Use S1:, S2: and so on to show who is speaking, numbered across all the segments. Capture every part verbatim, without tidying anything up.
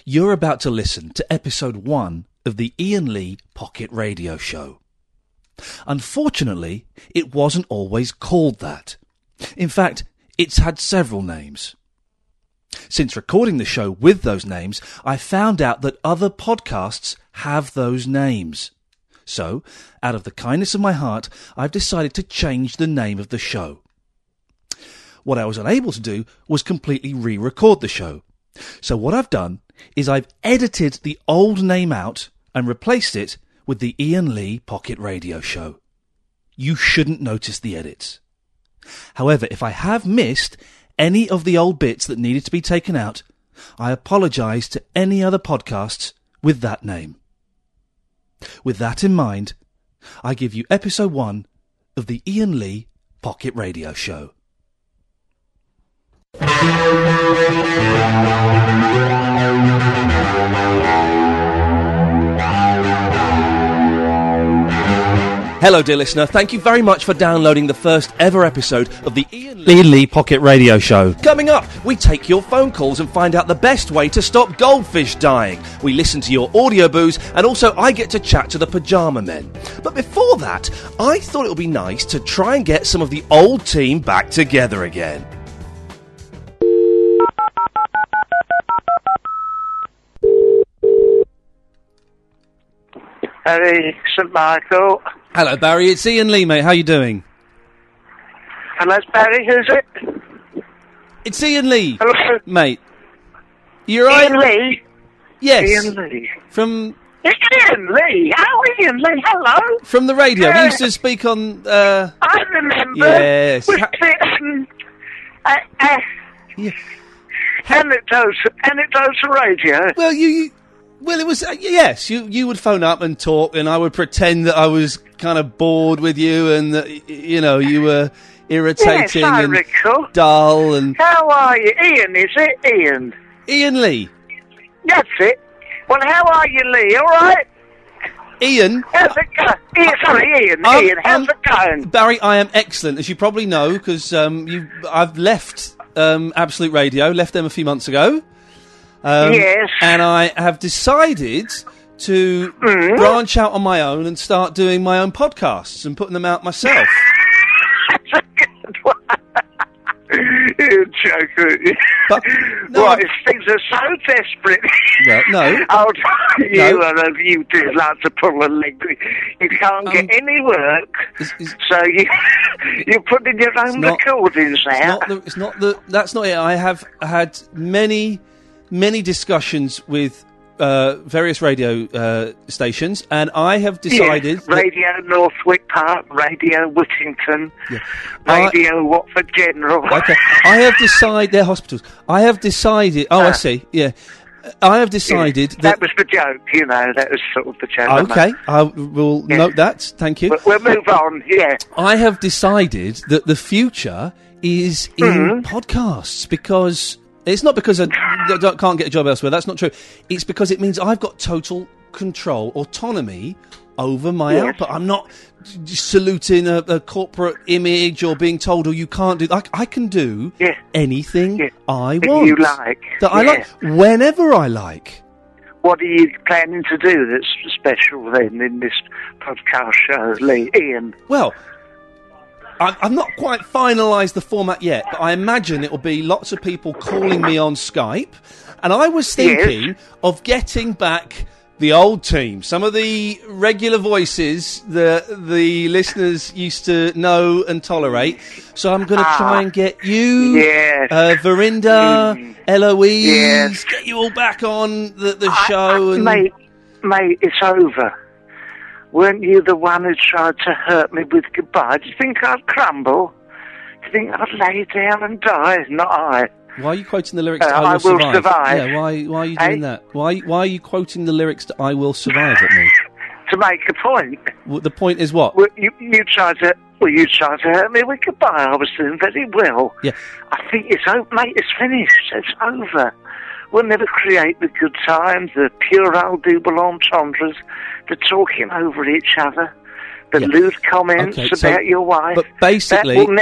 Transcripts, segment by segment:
S1: You're about to listen to episode one of the Iain Lee Pocket Radio Show. Unfortunately, it wasn't always called that. In fact, it's had several names. Since recording the show with those names, I found out that other podcasts have those names. So, out of the kindness of my heart, I've decided to change the name of the show. What I was unable to do was completely re-record the show. So what I've done is I've edited the old name out and replaced it with the Iain Lee Pocket Radio Show. You shouldn't notice the edits. However, if I have missed any of the old bits that needed to be taken out, I apologise to any other podcasts with that name. With that in mind, I give you episode one of the Iain Lee Pocket Radio Show. Hello, dear listener. Thank you very much for downloading the first ever episode of the Iain Lee, Lee Pocket Radio Show. Coming up, we take your phone calls and find out the best way to stop goldfish dying. We listen to your audio boos, and also I get to chat to the Pyjama Men. But before that, I thought it would be nice to try and get some of the old team back together again.
S2: Harry, Saint Michael.
S1: Hello, Barry. It's Iain Lee, mate. How you doing?
S2: Hello, Barry. Who's it?
S1: It's Iain Lee.
S2: Hello,
S1: mate. You alright?
S2: Iain Lee.
S1: Yes.
S2: Iain Lee.
S1: From.
S2: It's Iain Lee. Oh, Iain Lee. Hello.
S1: From the radio.
S2: Yeah.
S1: We used to speak on. Uh...
S2: I remember.
S1: Yes.
S2: With
S1: Ha-
S2: the, um, uh, uh,
S1: yeah.
S2: anecdotes, anecdotes radio.
S1: Well, you. you Well, it was, uh, yes, you you would phone up and talk, and I would pretend that I was kind of bored with you, and that, y- you know, you were irritating
S2: Yes, I
S1: and
S2: recall.
S1: dull, and...
S2: How are you? Ian, is it? Ian.
S1: Iain Lee.
S2: That's it. Well, how are you, Lee? All right?
S1: Ian.
S2: How's it going? Ian, sorry, Ian.
S1: Um,
S2: Ian, how's
S1: um,
S2: it going?
S1: Barry, I am excellent, as you probably know, because um, you, I've left um, Absolute Radio, left them a few months ago. Um,
S2: Yes.
S1: And I have decided to
S2: Mm.
S1: branch out on my own and start doing my own podcasts and putting them out myself.
S2: That's a good one. You're joking.
S1: But, no,
S2: Right, things are so desperate.
S1: Well, no.
S2: Oh, you,
S1: No.
S2: uh, you do like to pull a leg. You can't
S1: Um,
S2: get any work,
S1: It's, it's,
S2: so you you put in your own
S1: not-
S2: recordings
S1: it's
S2: now.
S1: not the, it's not the, that's not it. I have had many, many discussions with uh, various radio uh, stations, and I have decided...
S2: Yes,
S1: that-
S2: Radio Northwick Park, Radio Whittington,
S1: Yeah. I-
S2: Radio Watford General.
S1: Okay, I have decided... They're hospitals. I have decided... Oh, I
S2: Ah.
S1: see, yeah. I have decided
S2: That
S1: that...
S2: was the joke, you know, that was sort of the joke.
S1: Okay, I will
S2: Yeah.
S1: note that. Thank you.
S2: But we'll move on, yeah.
S1: I have decided that the future is in
S2: Mhm.
S1: podcasts, because it's not because I d- d- can't get a job elsewhere. That's not true. It's because it means I've got total control, autonomy over my
S2: Yes.
S1: output. I'm not j- saluting a, a corporate image or being told, "Oh, you can't do." I, I can do
S2: Yeah.
S1: anything
S2: Yeah.
S1: I
S2: That
S1: want.
S2: you like.
S1: That I
S2: Yeah.
S1: like whenever I like.
S2: What are you planning to do that's special then in this podcast show, Lee? Ian?
S1: Well, I- I've not quite finalised the format yet, but I imagine it will be lots of people calling me on Skype, and I was thinking
S2: Yes.
S1: of getting back the old team, some of the regular voices that the listeners used to know and tolerate. So I'm going to
S2: Ah,
S1: try and get you,
S2: yes.
S1: uh, Verinda,
S2: Mm.
S1: Eloise,
S2: Yes.
S1: get you all back on the, the
S2: I-
S1: show.
S2: I-
S1: and
S2: Mate, mate, it's over. Weren't you the one who tried to hurt me with goodbye? Do you think I'd crumble? Do you think I'd lay down and die? Not I.
S1: Why are you quoting the lyrics to
S2: Uh,
S1: I Will,
S2: I Will
S1: survive?
S2: Survive.
S1: Yeah, why, why are you doing
S2: Eh?
S1: that? Why, why are you quoting the lyrics to I Will Survive at me?
S2: To make a point.
S1: Well, the point is what?
S2: Well, you, you tried to... Well, you tried to hurt me with goodbye. I was doing very well.
S1: Yeah.
S2: I think it's over, mate. It's finished. It's over. We'll never create the good times, the puerile double entendres, the talking over each other, the
S1: Yeah.
S2: lewd comments
S1: Okay, so-
S2: about your wife.
S1: But basically,
S2: that will never.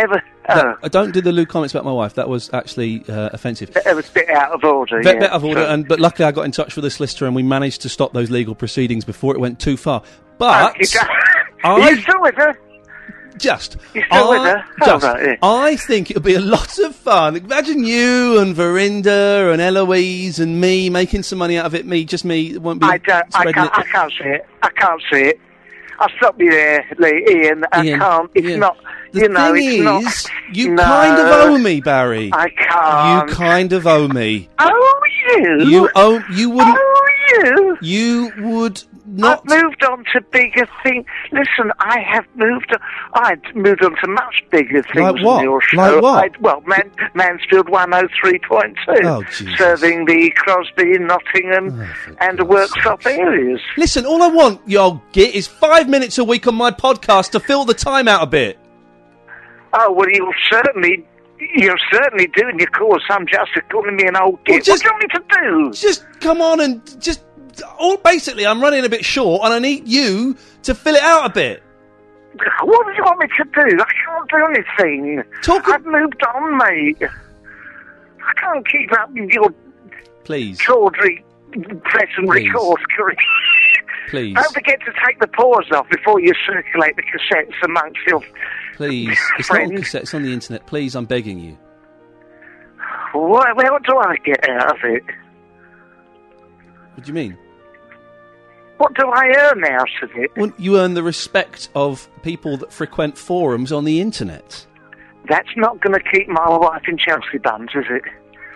S2: Oh.
S1: That, I don't do the lewd comments about my wife. That was actually uh, offensive.
S2: It was a bit out of order,
S1: Bit,
S2: yeah.
S1: bit out of order,
S2: So-
S1: and, but luckily I got in touch with the solicitor and we managed to stop those legal proceedings before it went too far. But...
S2: Oh, you don't-
S1: I-
S2: Are you still with her?
S1: Just,
S2: You're still
S1: I,
S2: with her? Oh,
S1: just,
S2: right, yeah.
S1: I think it would be a lot of fun. Imagine you and Verinda and Eloise and me making some money out of it. Me, just me. It won't be
S2: I don't. I
S1: spreading
S2: can't.
S1: it.
S2: I can't see it. I can't see it. I'll stop you there, Lee, Ian. I
S1: Ian,
S2: can't. It's
S1: Ian.
S2: not.
S1: The
S2: you know,
S1: thing
S2: it's
S1: is,
S2: not.
S1: you
S2: no,
S1: kind of owe me, Barry.
S2: I can't.
S1: You kind of owe me.
S2: Oh, you.
S1: You owe. You wouldn't.
S2: Oh, you.
S1: You would not.
S2: I've moved on to bigger things. Listen, I have moved on. I've moved on to much bigger things
S1: Like what?
S2: than your show.
S1: Like what?
S2: I'd, well, Man, Mansfield one oh three point two.
S1: Oh, Jesus.
S2: Serving the Crosby, Nottingham,
S1: Oh,
S2: and the workshop areas.
S1: Listen, all I want, y'all get, is five minutes a week on my podcast to fill the time out a bit.
S2: Oh, well, you'll certainly, you're certainly doing your cause some justice calling me an old
S1: Well,
S2: git.
S1: just-
S2: What do you want me to do?
S1: Just come on and just. All basically, I'm running a bit short, and I need you to fill it out a bit.
S2: What do you want me to do? I can't do anything.
S1: Talk-
S2: I've moved on, mate. I can't keep up with your
S1: Please,
S2: tawdry press and
S1: Please.
S2: record career.
S1: please,
S2: Don't forget to take the paws off before you circulate the cassettes amongst your...
S1: please. It's not on
S2: friends.
S1: cassette. It's on the internet. Please, I'm begging you.
S2: What, what do I get out of it?
S1: What do you mean?
S2: What do I earn out of it?
S1: Well, you earn the respect of people that frequent forums on the internet.
S2: That's not going to keep my wife in Chelsea buns, is it?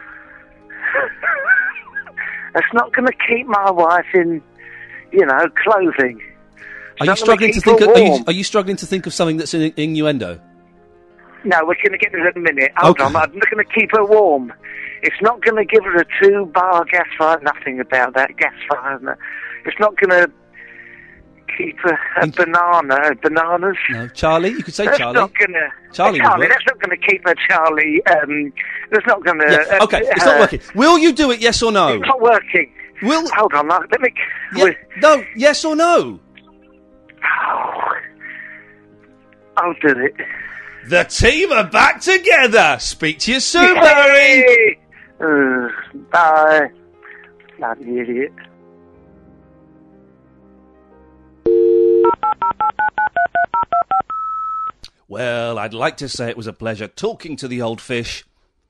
S2: That's not going to keep my wife in, you know, clothing. It's
S1: Are you
S2: not
S1: struggling
S2: gonna
S1: to
S2: keep
S1: think?
S2: her
S1: Of, are you
S2: warm.
S1: are you struggling to think of something that's in innuendo?
S2: No, we're going to get to that in a minute. Hold
S1: Okay.
S2: on, I'm not going to keep her warm. It's not going to give her a two-bar gas fire. Nothing about that gas fire. No. It's not going to keep her a
S1: In-
S2: banana. Bananas.
S1: No, Charlie. You could say
S2: That's
S1: Charlie.
S2: not going to.
S1: Charlie would
S2: Charlie.
S1: work.
S2: That's not going to keep her, Charlie. Um, that's not going to.
S1: Yeah. Okay, it's not working. Will you do it? Yes or no?
S2: It's not working.
S1: Will.
S2: Hold on, now, let me.
S1: Yeah,
S2: wait.
S1: no. Yes or no?
S2: Oh, I'll do it.
S1: The team are back together. Speak to you soon, Barry.
S2: Yay! Uh, bye. Bloody idiot.
S1: Well, I'd like to say it was a pleasure talking to the old fish.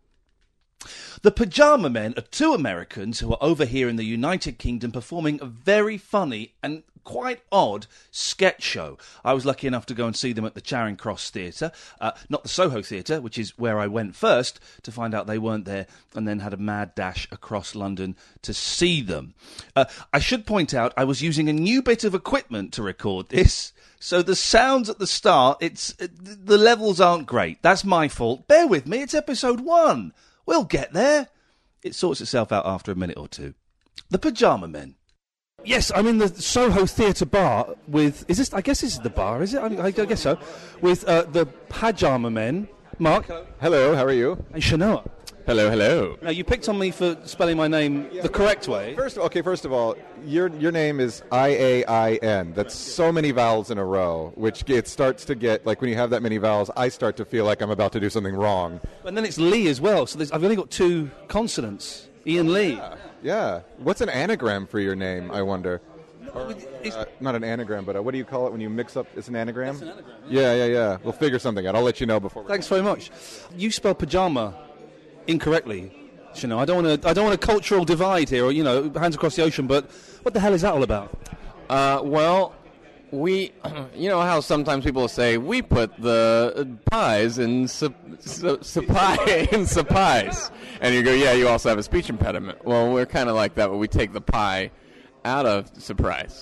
S1: The Pajama Men are two Americans who are over here in the United Kingdom performing a very funny and quite odd sketch show. I was lucky enough to go and see them at the Charing Cross Theatre, uh, not the Soho Theatre, which is where I went first to find out they weren't there, and then had a mad dash across London to see them. Uh, I should point out I was using a new bit of equipment to record this. So the sounds at the start, it's it, the levels aren't great. That's my fault. Bear with me, it's episode one. We'll get there. It sorts itself out after a minute or two. The Pajama Men. Yes, I'm in the Soho Theatre bar with... Is this? I guess this is the bar, is it? I, I guess so. With uh, the Pajama Men. Mark.
S3: Hello, how are you?
S1: And Shanoa.
S3: Hello, hello.
S1: Now, you picked on me for spelling my name the correct way.
S3: First, okay, first of all, your your name is I A I N. That's so many vowels in a row, which it starts to get, like when you have that many vowels, I start to feel like I'm about to do something wrong.
S1: And then it's Lee as well, so there's, I've only got two consonants. Ian Lee.
S3: Yeah. What's an anagram for your name, I wonder? Or, uh, not an anagram, but uh, what do you call it when you mix up? It's an anagram?
S1: It's an anagram,
S3: yeah. yeah, yeah, yeah. We'll figure something out. I'll let you know before. We're
S1: Thanks very much. You spell pajama incorrectly. You know, I don't want to. I don't want a cultural divide here, or you know, hands across the ocean. But what the hell is that all about?
S4: Uh, well, we, you know how sometimes people say we put the uh, pies in su- su- supply in supplies, and you go, yeah, you also have a speech impediment. Well, we're kind of like that, but we take the pie out of surprise.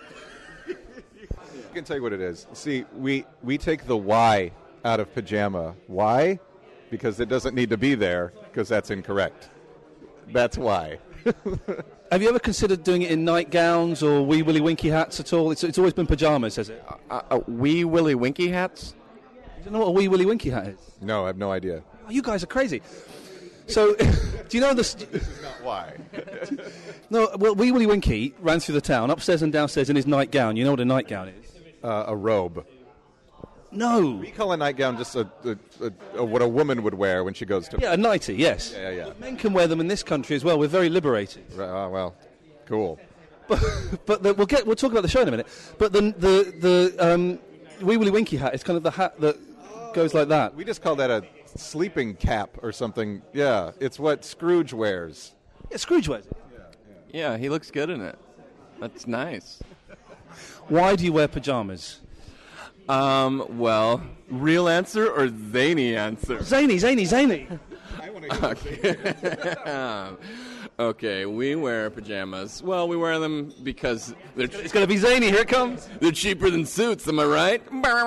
S3: I can tell you what it is. See, we, we take the Y out of pajama. Why? Because it doesn't need to be there, because that's incorrect. That's why.
S1: Have you ever considered doing it in nightgowns or wee willy winky hats at all? It's it's always been pajamas, has it?
S4: Uh, uh, wee willy winky hats?
S1: You don't know what a wee willy winky hat is?
S3: No, I have no idea.
S1: Oh, you guys are crazy. So, do you know the? St-
S3: Not why.
S1: no, well, wee willy winky ran through the town, upstairs and downstairs in his nightgown. You know what a nightgown is?
S3: Uh, a robe.
S1: No.
S3: We call a nightgown just a, a, a, a what a woman would wear when she goes to.
S1: Yeah, a nightie. Yes.
S3: Yeah, yeah.
S1: But men can wear them in this country as well. We're very liberated.
S3: Uh, well, cool.
S1: But, but the, we'll get we'll talk about the show in a minute. But the the the um, Wee Willie Winky hat is kind of the hat that goes like that.
S3: We just call that a sleeping cap or something. Yeah, it's what Scrooge wears.
S1: Yeah, Scrooge wears it.
S4: Yeah, he looks good in it. That's nice.
S1: Why do you wear pajamas?
S4: Um, well, real answer or zany answer?
S1: Zany, zany, zany.
S4: Okay. Okay, we wear pajamas. Well, we wear them because they're
S1: It's going to be zany. Here it comes.
S4: they're cheaper than suits. Am I right?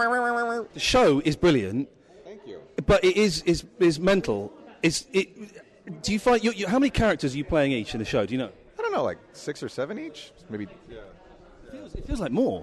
S1: The show is brilliant.
S3: Thank you.
S1: But it is is is mental. Is it? Do you find you, you, how many characters are you playing each in the show? Do you know?
S3: I don't know, like six or seven each, maybe. Yeah.
S1: It feels, it feels like more.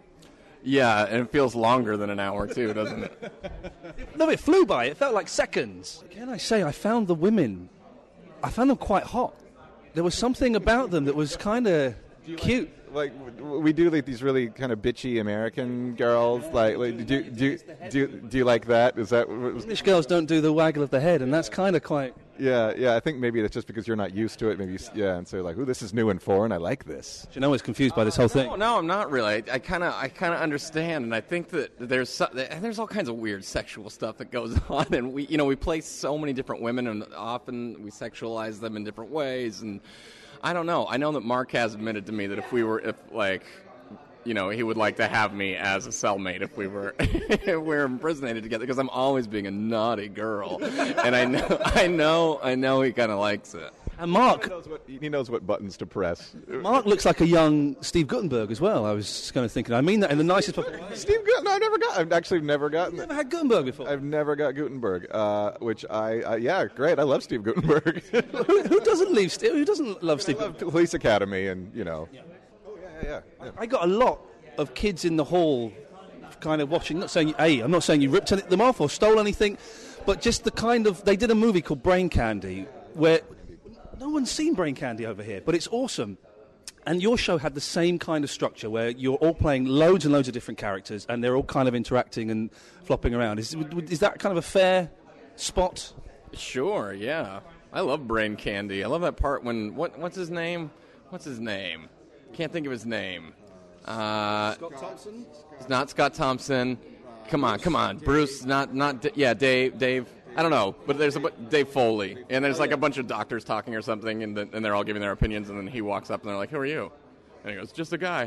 S4: Yeah, and it feels longer than an hour too, doesn't it?
S1: No, it flew by. It felt like seconds. Can I say I found the women? I found them quite hot. There was something about them that was kind of cute.
S3: Like w- we do like these really kind of bitchy American girls. Like, like do do do do you like that? Is that what was,
S1: English girls don't do the waggle of the head, and that's kind of quite.
S3: yeah yeah? I think maybe that's just because you're not used to it. Maybe you s- yeah, and so you're like, ooh, this is new and foreign. I like this.
S1: You know, I was confused by this whole thing.
S4: No, no, I'm not really. I kind of, I kind of understand, and I think that there's so, there's all kinds of weird sexual stuff that goes on, and we, you know, we play so many different women, and often we sexualize them in different ways, and I don't know. I know that Mark has admitted to me that if we were, if like, you know, he would like to have me as a cellmate if we were, if we were impersonated together, because I'm always being a naughty girl, and I know, I know, I know he kind of likes it.
S1: And
S3: He
S1: Mark,
S3: knows what he knows what buttons to press.
S1: Mark looks like a young Steve Guttenberg as well. I was kind of thinking. I mean that in the nicest possible way.
S3: Steve Gut- no, I've never got. I've actually never gotten.
S1: Never had Guttenberg before.
S3: I've never got Gutenberg, uh, which I uh, yeah, great. I love Steve Gutenberg.
S1: who, who doesn't leave? Steve? Who doesn't love Steve?
S3: I love Police Academy, and you know. Oh yeah, yeah, yeah.
S1: I got a lot of kids in the hall, kind of watching. Not saying, hey, I'm not saying you ripped any- them off or stole anything, but just the kind of. They did a movie called Brain Candy, where no one's seen Brain Candy over here, but it's awesome. And your show had the same kind of structure where you're all playing loads and loads of different characters, and they're all kind of interacting and flopping around. Is is that kind of a fair spot?
S4: Sure, yeah. I love Brain Candy. I love that part when what what's his name? What's his name? Can't think of his name. Uh,
S1: Scott Thompson.
S4: It's not Scott Thompson. Come on, come on, Bruce. Not not D- yeah, Dave. Dave. I don't know, but there's a bu- Dave Foley, and there's like a bunch of doctors talking or something, and, the, and they're all giving their opinions, and then he walks up and they're like, "Who are you?" And he goes, "Just a guy,"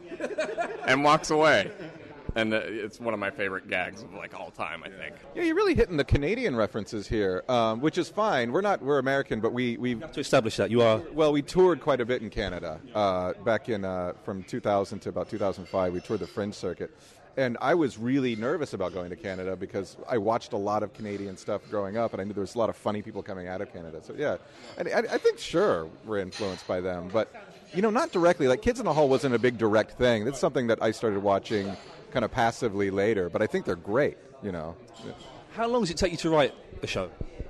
S4: and walks away. And uh, it's one of my favorite gags of like all time, I think.
S3: Yeah, you're really hitting the Canadian references here, um, which is fine. We're not we're American, but we we
S1: To establish that, you are.
S3: well we toured quite a bit in Canada uh, back in uh, from two thousand to about two thousand five. We toured the Fringe circuit, and I was really nervous about going to Canada because I watched a lot of Canadian stuff growing up, and I knew there was a lot of funny people coming out of Canada. So yeah, and I, I think sure we're influenced by them, but you know not directly. Like Kids in the Hall wasn't a big direct thing. That's something that I started watching kind of passively later, but I think they're great, you know.
S1: How long does it take you to write a show?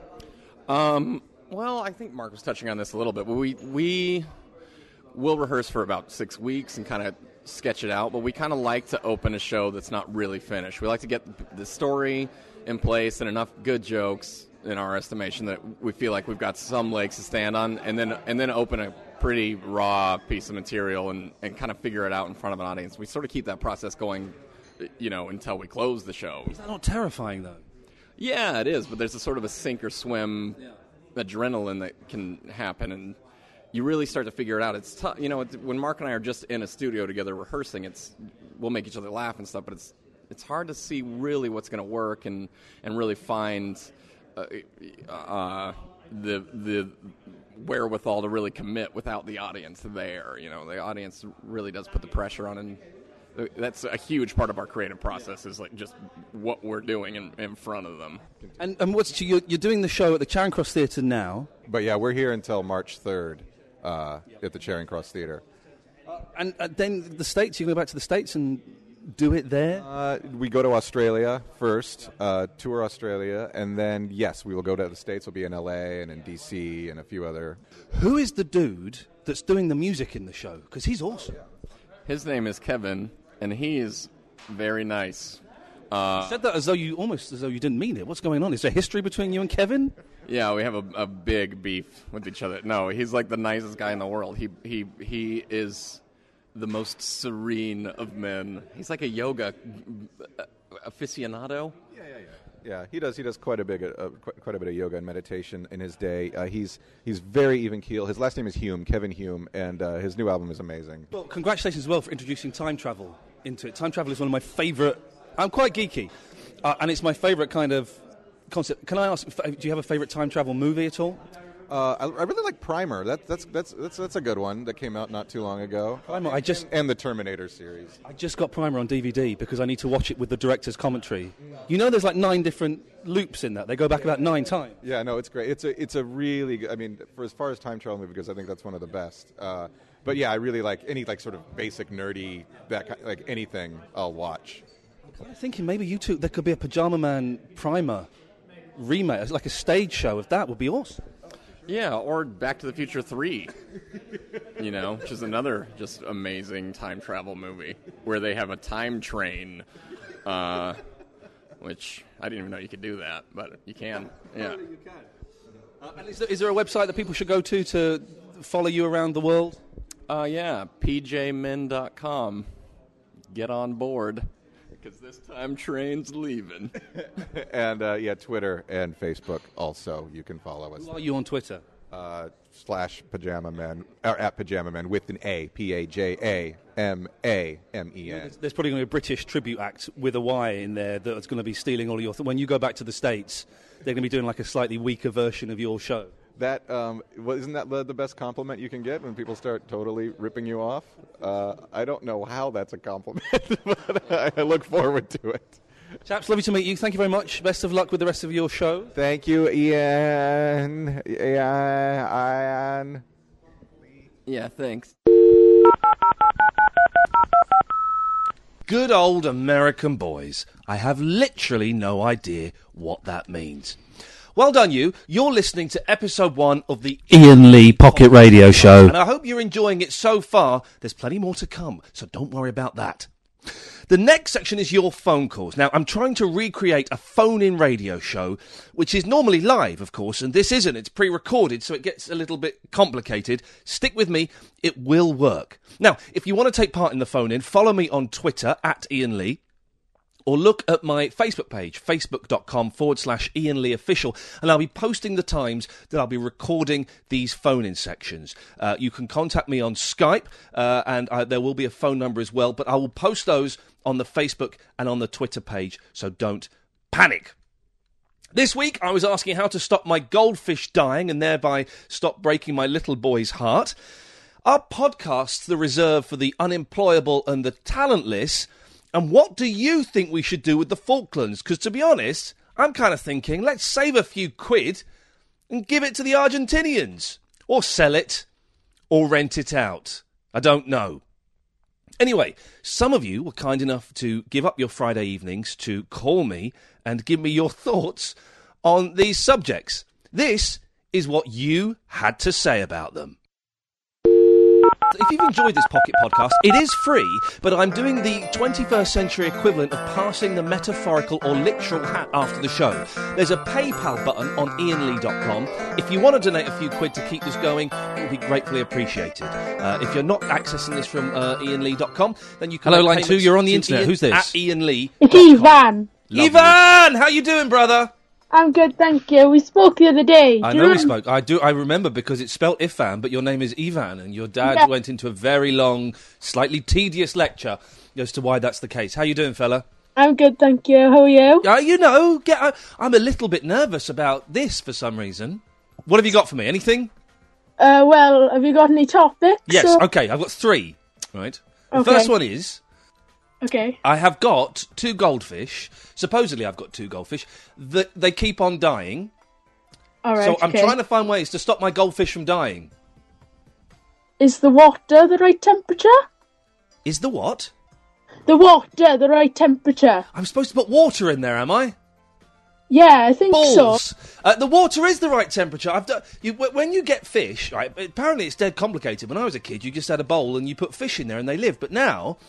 S4: Um, well, I think Mark was touching on this a little bit. But we we will rehearse for about six weeks and kind of sketch it out. But we kind of like to open a show that's not really finished. We like to get the story in place and enough good jokes, in our estimation, that we feel like we've got some legs to stand on, and then and then open a pretty raw piece of material and, and kind of figure it out in front of an audience. We sort of keep that process going, you know, until we close the show.
S1: Is that not terrifying, though?
S4: Yeah, it is, but there's a sort of a sink or swim adrenaline that can happen, and you really start to figure it out. It's tough, you know, it's, when Mark and I are just in a studio together rehearsing, it's we'll make each other laugh and stuff, but it's it's hard to see really what's going to work and, and really find uh, uh, the the wherewithal to really commit without the audience there. You know, the audience really does put the pressure on, and that's a huge part of our creative process is like just what we're doing in, in front of them.
S1: And, and what's you're, you're doing the show at the Charing Cross Theatre now,
S3: But yeah, we're here until March third uh, at the Charing Cross Theatre.
S1: and uh, then the States. You go back to the States and do it there.
S3: Uh, we go to Australia first, uh, tour Australia, and then, yes, we will go to the States. We'll be in L A and in D C and a few other...
S1: Who is the dude that's doing the music in the show? Because he's awesome.
S4: His name is Kevin, and he is very nice. Uh,
S1: you said that as though you almost as though you didn't mean it. What's going on? Is there history between you and Kevin?
S4: Yeah, we have a, a big beef with each other. No, he's like the nicest guy in the world. He he he is the most serene of men. He's like a yoga aficionado.
S3: Yeah, yeah, yeah. Yeah, he does. He does quite a big, uh, quite, quite a bit of yoga and meditation in his day. Uh, he's he's very even keel. His last name is Hume, Kevin Hume, and uh, his new album is amazing.
S1: Well, congratulations as well for introducing time travel into it. Time travel is one of my favourite. I'm quite geeky, uh, and it's my favourite kind of concept. Can I ask? Do you have a favourite time travel movie at all?
S3: Uh, I, I really like Primer. That, that's that's that's that's a good one that came out not too long ago.
S1: Primer. I just
S3: and the Terminator series.
S1: I just got Primer on D V D because I need to watch it with the director's commentary. You know, there's like nine different loops in that. They go back about nine times.
S3: Yeah, no, it's great. It's a it's a really good, I mean, for as far as time travel movie goes, I think that's one of the best. Uh, but yeah, I really like any like sort of basic nerdy that kind, like anything I'll watch.
S1: I'm thinking maybe you two there could be a Pajama Man Primer remake, like a stage show of that would be awesome.
S4: Yeah, or Back to the Future three, you know, which is another just amazing time travel movie where they have a time train, uh, which I didn't even know you could do that, but you can, yeah.
S1: You can. Uh, and is there, is there a website that people should go to to follow you around the world?
S4: Uh, yeah, p j men dot com. Get on board. Because this time train's leaving.
S3: and, uh, yeah, Twitter and Facebook also. You can follow us.
S1: Who are you on Twitter?
S3: Uh, slash Pajama Men, or at Pajama Men with an A. P A J A M A M E N.
S1: There's, there's probably going to be a British tribute act with a Y in there that's going to be stealing all your... Th- when you go back to the States, they're going to be doing like a slightly weaker version of your show.
S3: That um, well, isn't that the, the best compliment you can get when people start totally ripping you off? Uh, I don't know how that's a compliment, but I look forward to it.
S1: Chaps, lovely to meet you. Thank you very much. Best of luck with the rest of your show.
S3: Thank you, Ian. Ian.
S4: Yeah, thanks.
S1: Good old American boys. I have literally no idea what that means. Well done, you. You're listening to episode one of the Ian Lee Pocket Radio Show. And I hope you're enjoying it so far. There's plenty more to come, so don't worry about that. The next section is your phone calls. Now, I'm trying to recreate a phone-in radio show, which is normally live, of course, and this isn't. It's pre-recorded, so it gets a little bit complicated. Stick with me. It will work. Now, if you want to take part in the phone-in, follow me on Twitter, at Ian Lee. Or look at my Facebook page, facebook.com forward slash Ian Lee Official, and I'll be posting the times that I'll be recording these phone-in sections. Uh, you can contact me on Skype, uh, and uh, there will be a phone number as well, but I will post those on the Facebook and on the Twitter page, so don't panic. This week, I was asking how to stop my goldfish dying and thereby stop breaking my little boy's heart. Are podcasts the reserve for the unemployable and the talentless? And what do you think we should do with the Falklands? Because, to be honest, I'm kind of thinking, let's save a few quid and give it to the Argentinians. Or sell it. Or rent it out. I don't know. Anyway, some of you were kind enough to give up your Friday evenings to call me and give me your thoughts on these subjects. This is what you had to say about them. If you've enjoyed this Pocket Podcast, it is free, but I'm doing the twenty-first century equivalent of passing the metaphorical or literal hat after the show. There's a PayPal button on ian lee dot com. If you want to donate a few quid to keep this going, it would be gratefully appreciated. Uh, if you're not accessing this from uh, ian lee dot com, then you can... Hello, line two, you're on the internet. Ian, Who's this? At Ian Lee.
S5: It's Ivan.
S1: Ivan! How you doing, brother?
S5: I'm good, thank you. We spoke the other day.
S1: I
S5: do
S1: know
S5: you
S1: we spoke. I do. I remember because it's spelt Ifan, but your name is Ivan, and your dad yeah. went into a very long, slightly tedious lecture as to why that's the case. How you doing, fella?
S5: I'm good, thank you. How are you?
S1: Uh, you know, get, uh, I'm a little bit nervous about this for some reason. What have you got for me? Anything?
S5: Uh, well, have you got any topics?
S1: Yes,
S5: or...
S1: okay, I've got three, right? The
S5: okay.
S1: first one is...
S5: Okay.
S1: I have got two goldfish. Supposedly I've got two goldfish. That they keep on dying.
S5: All right,
S1: So I'm
S5: okay.
S1: trying to find ways to stop my goldfish from dying.
S5: Is the water the right temperature?
S1: Is the what?
S5: The water the right temperature.
S1: I'm supposed to put water in there, am I?
S5: Yeah, I think
S1: Balls.
S5: so.
S1: Uh, the water is the right temperature. I've done, you, when you get fish, right, apparently it's dead complicated. When I was a kid, you just had a bowl and you put fish in there and they live. But now...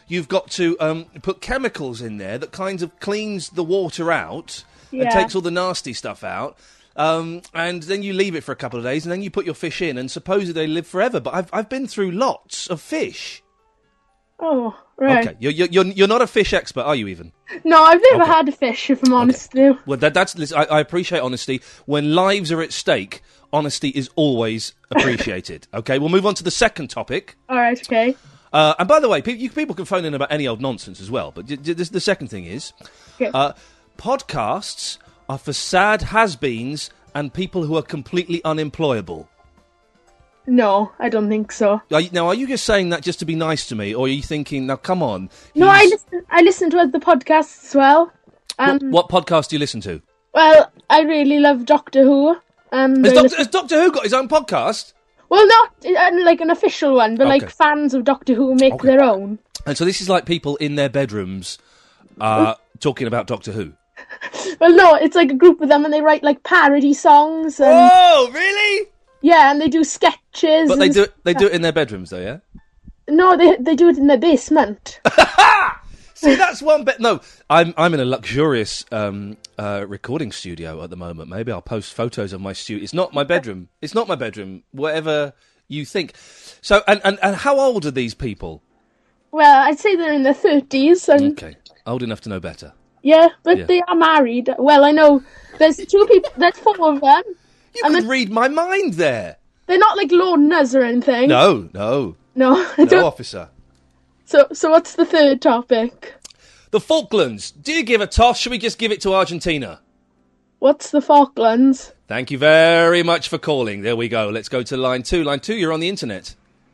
S1: you've got to um, put chemicals in there that kind of cleans the water out and
S5: Yeah.
S1: takes all the nasty stuff out. Um, and then you leave it for a couple of days, and then you put your fish in, and supposedly they live forever. But I've I've been through lots of fish.
S5: Oh, right.
S1: Okay, you're, you're you're you're not a fish expert, are you? Even
S5: No, I've never
S1: Okay.
S5: had a fish, if I'm honest with you.
S1: well, that, that's listen, I, I appreciate honesty. When lives are at stake, honesty is always appreciated. Okay, we'll move on to the second topic.
S5: All right, okay.
S1: Uh, and by the way, pe- you, people can phone in about any old nonsense as well. But d- d- this, the second thing is,
S5: Okay.
S1: uh, podcasts are for sad has-beens and people who are completely unemployable.
S5: No, I don't think so.
S1: Are you, now, are you just saying that just to be nice to me, or are you thinking, now, come on?
S5: No, I
S1: he's-
S5: listen. I listen to other podcasts as well. Um,
S1: What, what podcast do you listen to?
S5: Well, I really love Doctor Who. Um,
S1: Has,
S5: I
S1: Doctor
S5: listen-
S1: has Doctor Who got his own podcast?
S5: well, not uh, like an official one, but
S1: Okay.
S5: like fans of Doctor Who make
S1: Okay.
S5: their own.
S1: And so this is like people in their bedrooms uh, talking about Doctor Who.
S5: Well, no, it's like a group of them, and they write like parody songs. And,
S1: Oh, really?
S5: yeah, and they do sketches.
S1: But they
S5: and
S1: do it, they do it in their bedrooms, though, yeah?
S5: No, they they do it in their basement.
S1: See, that's one bit. No, I'm I'm in a luxurious um, uh, recording studio at the moment. Maybe I'll post photos of my studio. It's not my bedroom. It's not my bedroom. Whatever you think. So, and, and, and how old are these people?
S5: Well, I'd say they're in their thirties, and
S1: Okay, old enough to know better.
S5: yeah, but
S1: Yeah.
S5: they are married. Well, I know there's two people. There's four of them.
S1: You
S5: And
S1: could
S5: then-
S1: read my mind there.
S5: They're not like loners or anything.
S1: No, no,
S5: no. I
S1: no,
S5: don't-
S1: officer.
S5: So, so what's the third topic?
S1: The Falklands. Do you give a toss? Should we just give it to Argentina?
S5: What's the Falklands?
S1: Thank you very much for calling. There we go. Let's go to line two. Line two, you're on the internet.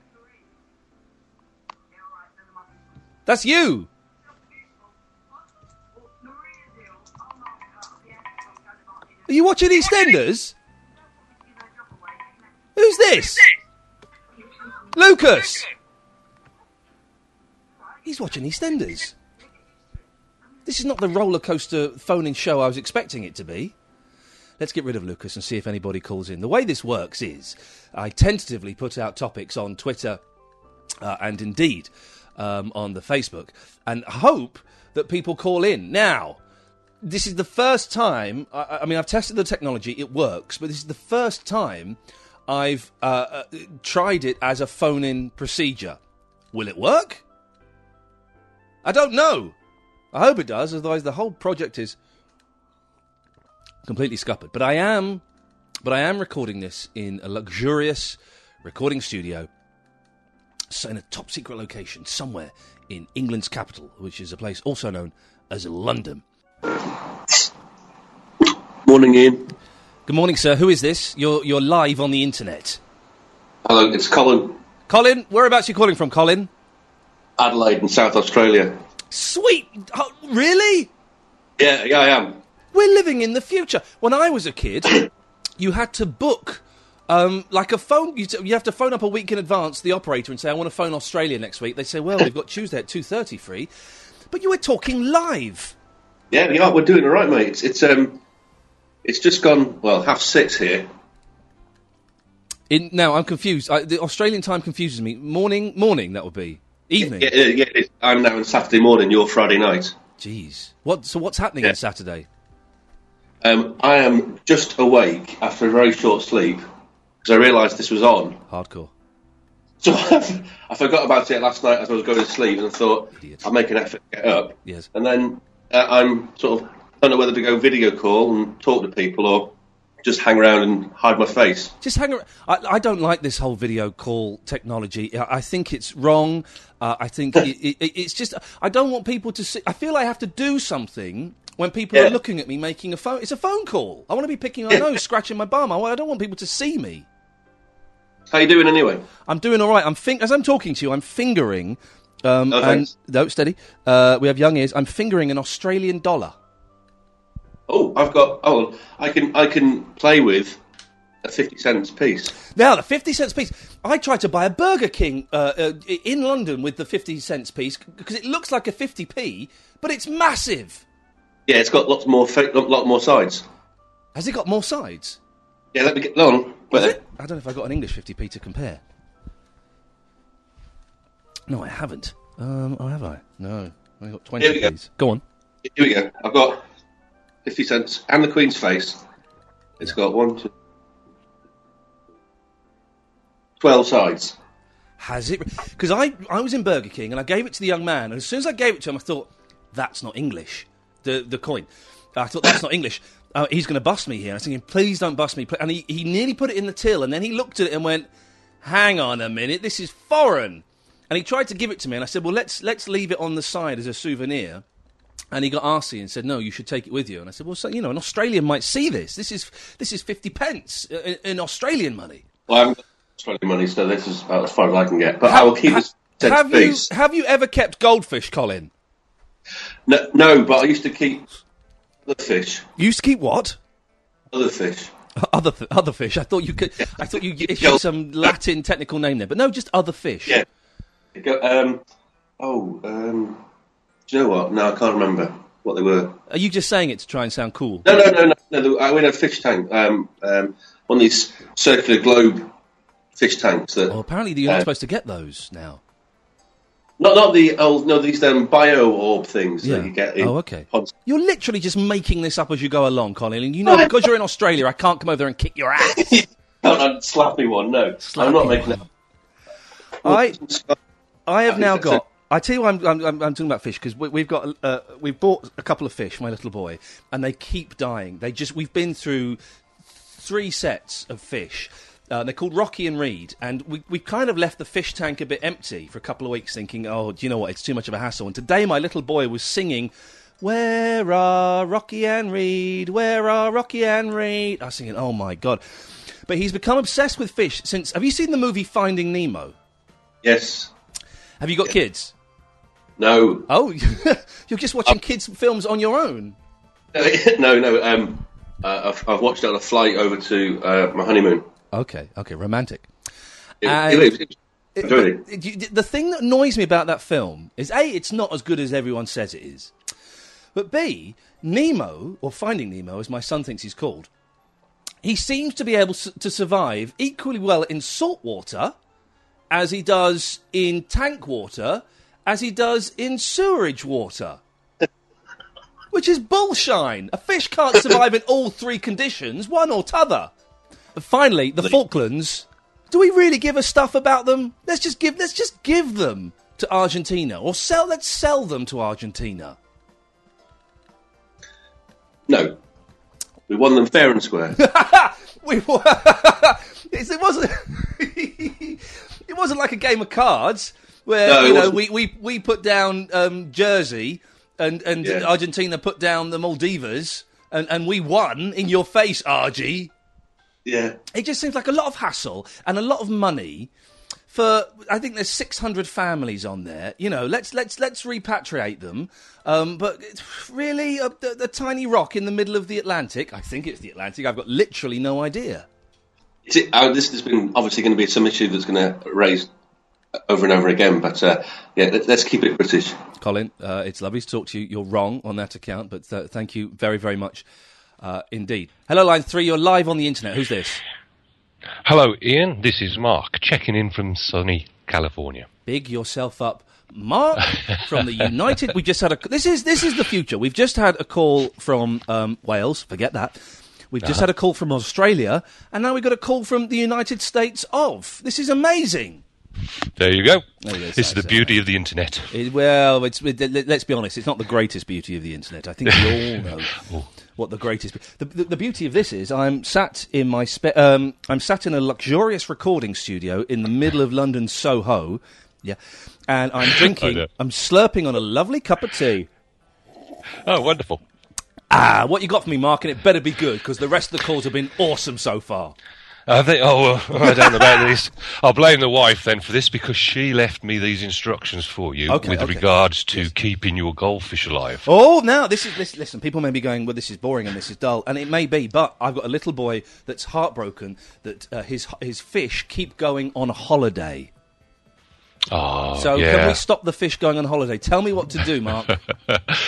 S1: That's you. Are you watching EastEnders? Who's this? Lucas. He's watching EastEnders. This is not the roller coaster phoning show I was expecting it to be. Let's get rid of Lucas and see if anybody calls in. The way this works is I tentatively put out topics on Twitter uh, and indeed um, on the Facebook and hope that people call in. Now, this is the first time, I, I mean, I've tested the technology, it works, but this is the first time I've uh, uh, tried it as a phone-in procedure. Will it work? I don't know. I hope it does, otherwise the whole project is completely scuppered. But I am, but I am recording this in a luxurious recording studio, so in a top secret location somewhere in England's capital, which is a place also known as London.
S6: Morning, Ian.
S1: Good morning, sir. Who is this? You're you're live on the internet.
S6: Hello, it's Colin,
S1: Colin, whereabouts are you calling from, Colin?
S6: Adelaide in South Australia.
S1: Sweet. Oh, really?
S6: Yeah, yeah, I am.
S1: We're living in the future. When I was a kid, you had to book, um, like a phone. You, t- you have to phone up a week in advance the operator and say, "I want to phone Australia next week." They say, "Well, we've got Tuesday at two thirty free," but you were talking live.
S6: Yeah, yeah, we're doing all right, mate. It's, it's um, it's just gone well half six here.
S1: In now, I'm confused. I, the Australian time confuses me. Morning, morning. That would be evening.
S6: Yeah, yeah, yeah it's, I'm now on Saturday morning. You're Friday night.
S1: Jeez. What? So what's happening
S6: Yeah.
S1: on Saturday?
S6: Um, I am just awake after a very short sleep because I realised this was on.
S1: Hardcore.
S6: So I forgot about it last night as I was going to sleep, and I thought
S1: Idiot.
S6: I'll make an effort to get up.
S1: Yes.
S6: And then uh, I'm sort of don't know whether to go video call and talk to people or just hang around and hide my face.
S1: Just hang around. I, I don't like this whole video call technology. I, I think it's wrong. Uh, I think it, it, it's just. I don't want people to see. I feel I have to do something when people
S6: Yeah.
S1: are looking at me making a phone. It's a phone call. I want to be picking my nose, scratching my bum. I, want- I don't want people to see me.
S6: How you doing anyway?
S1: I'm doing all right. I'm fin- as I'm talking to you. I'm fingering. Um,
S6: Oh,
S1: and
S6: thanks.
S1: no, steady. Uh, we have young ears. I'm fingering an Australian dollar.
S6: Oh, I've got. Oh, I can I can play with a fifty cents piece.
S1: Now, the fifty cents piece. I tried to buy a Burger King uh, uh, in London with the fifty cents piece because it looks like a fifty p, but it's massive.
S6: Yeah, it's got lots more fa- lot, lot more sides.
S1: Has it got more sides?
S6: Yeah, let me get on.
S1: Has
S6: Wait,
S1: it? I don't know if I got an English fifty p to compare. No, I haven't. Um, oh, have I? No. I got
S6: Here
S1: twenty,
S6: we go.
S1: please. Go on.
S6: Here we go. I've got fifty cents and the Queen's face. It's got one, two, twelve sides.
S1: Has it? Because I, I was in Burger King and I gave it to the young man, and as soon as I gave it to him, I thought, that's not English. The the coin. I thought, that's not English. Uh, he's going to bust me here. I was thinking, please don't bust me. And he, he nearly put it in the till, and then he looked at it and went, hang on a minute, this is foreign. And he tried to give it to me, and I said, well, let's let's leave it on the side as a souvenir. And he got arsey and said, no, you should take it with you. And I said, well, so, you know, an Australian might see this. This is this is fifty pence in, in Australian money.
S6: Well, I haven't got Australian money, so this is about as far as I can get. But
S1: Ha-
S6: I will keep
S1: ha-
S6: this
S1: have you
S6: piece.
S1: have you ever kept goldfish, Colin?
S6: No, no, but I used to keep other fish.
S1: You used to keep what?
S6: Other fish.
S1: Other th- other fish. I thought you could. I thought you issued some Latin technical name there, but no, just other fish.
S6: Yeah. Go, um, oh, um, do you know what? No, I can't remember what they were.
S1: Are you just saying it to try and sound cool?
S6: No, no, no, no. no the, I went a fish tank. Um, um, one of these circular globe fish tanks. That,
S1: Well, apparently you're not
S6: uh,
S1: supposed to get those now.
S6: Not, not the old. No, these um, bio orb things
S1: Yeah.
S6: that you get. In
S1: Oh, okay.
S6: pods.
S1: You're literally just making this up as you go along, Colin. And you know, because you're in Australia, I can't come over there and kick your ass.
S6: Not a slappy one. No,
S1: Slappy
S6: I'm not making
S1: one.
S6: it.
S1: I I have
S6: I
S1: now
S6: think that's
S1: got. I tell you, why I'm, I'm, I'm I'm talking about fish because we, we've got uh, we've bought a couple of fish, my little boy, and they keep dying. They just we've been through three sets of fish. Uh, they're called Rocky and Reed, and we we kind of left the fish tank a bit empty for a couple of weeks, thinking, oh, do you know what? It's too much of a hassle. And today, my little boy was singing, "Where are Rocky and Reed? Where are Rocky and Reed?" I was singing, oh my god! But he's become obsessed with fish since. Have you seen the movie Finding Nemo?
S6: Yes.
S1: Have you got kids?
S6: No.
S1: Oh, you're just watching kids' films on your own.
S6: no, no. Um, uh, I've, I've watched it on a flight over to uh, my honeymoon.
S1: Okay, okay, romantic.
S6: It,
S1: And-
S6: it, it, it,
S1: It-
S6: enjoyed it.
S1: but it- you- the thing that annoys me about that film is A, it's not as good as everyone says it is. But B, Nemo, or Finding Nemo, as my son thinks he's called, he seems to be able s- to survive equally well in salt water as he does in tank water, as he does in sewerage water. Which is bullshine. A fish can't survive in all three conditions, one or t'other. Finally, the Falklands. Do we really give a stuff about them? Let's just give. Let's just give them to Argentina, or sell. Let's sell them to Argentina.
S6: No. We won them fair and square.
S1: We, it wasn't. It wasn't like a game of cards where
S6: No, it
S1: you know
S6: wasn't.
S1: we, we, we put down um, Jersey and and
S6: Yeah.
S1: Argentina put down the Maldivas and, and we won in your face, Argie.
S6: Yeah.
S1: It just seems like a lot of hassle and a lot of money for. I think there's six hundred families on there. You know, let's let's let's repatriate them. Um, but it's really, a, a, a tiny rock in the middle of the Atlantic. I think it's the Atlantic. I've got literally no idea.
S6: Is it, uh, this has been obviously going to be some issue that's going to raise over and over again, but uh, yeah, let, let's keep it British.
S1: Colin, uh, it's lovely to talk to you. You're wrong on that account, but uh, thank you very, very much uh, indeed. Hello, Line three. You're live on the internet. Who's this?
S7: Hello, Ian. This is Mark, checking in from sunny California.
S1: Big yourself up, Mark from the United. We just had a. This is this is the future. We've just had a call from um, Wales. Forget that. We've just had a call from Australia, and now we've got a call from the United States of. This is amazing.
S7: There you go.
S1: There you go,
S7: This is
S1: sorry,
S7: the
S1: sorry.
S7: beauty of the internet.
S1: It, well, it's, it, let- let's be honest. It's not the greatest beauty of the internet. I think we all know what the greatest. The, the, the beauty of this is, I'm sat in my spe- um, I'm sat in a luxurious recording studio in the middle of London Soho. Yeah, and I'm
S7: I
S1: drinking.
S7: know.
S1: I'm slurping on a lovely cup of tea.
S7: Oh, wonderful.
S1: Ah, what you got for me, Mark? And it better be good because the rest of the calls have been awesome so far.
S7: I think, oh, well, I don't know about this. I'll blame the wife then for this because she left me these instructions for you
S1: Okay,
S7: with
S1: okay.
S7: regards to keeping your goldfish alive.
S1: Oh, now this is listen, listen. People may be going, well, this is boring and this is dull, and it may be. But I've got a little boy that's heartbroken that uh, his his fish keep going on holiday.
S7: Oh,
S1: So
S7: yeah.
S1: can we stop the fish going on holiday? Tell me what to do, Mark.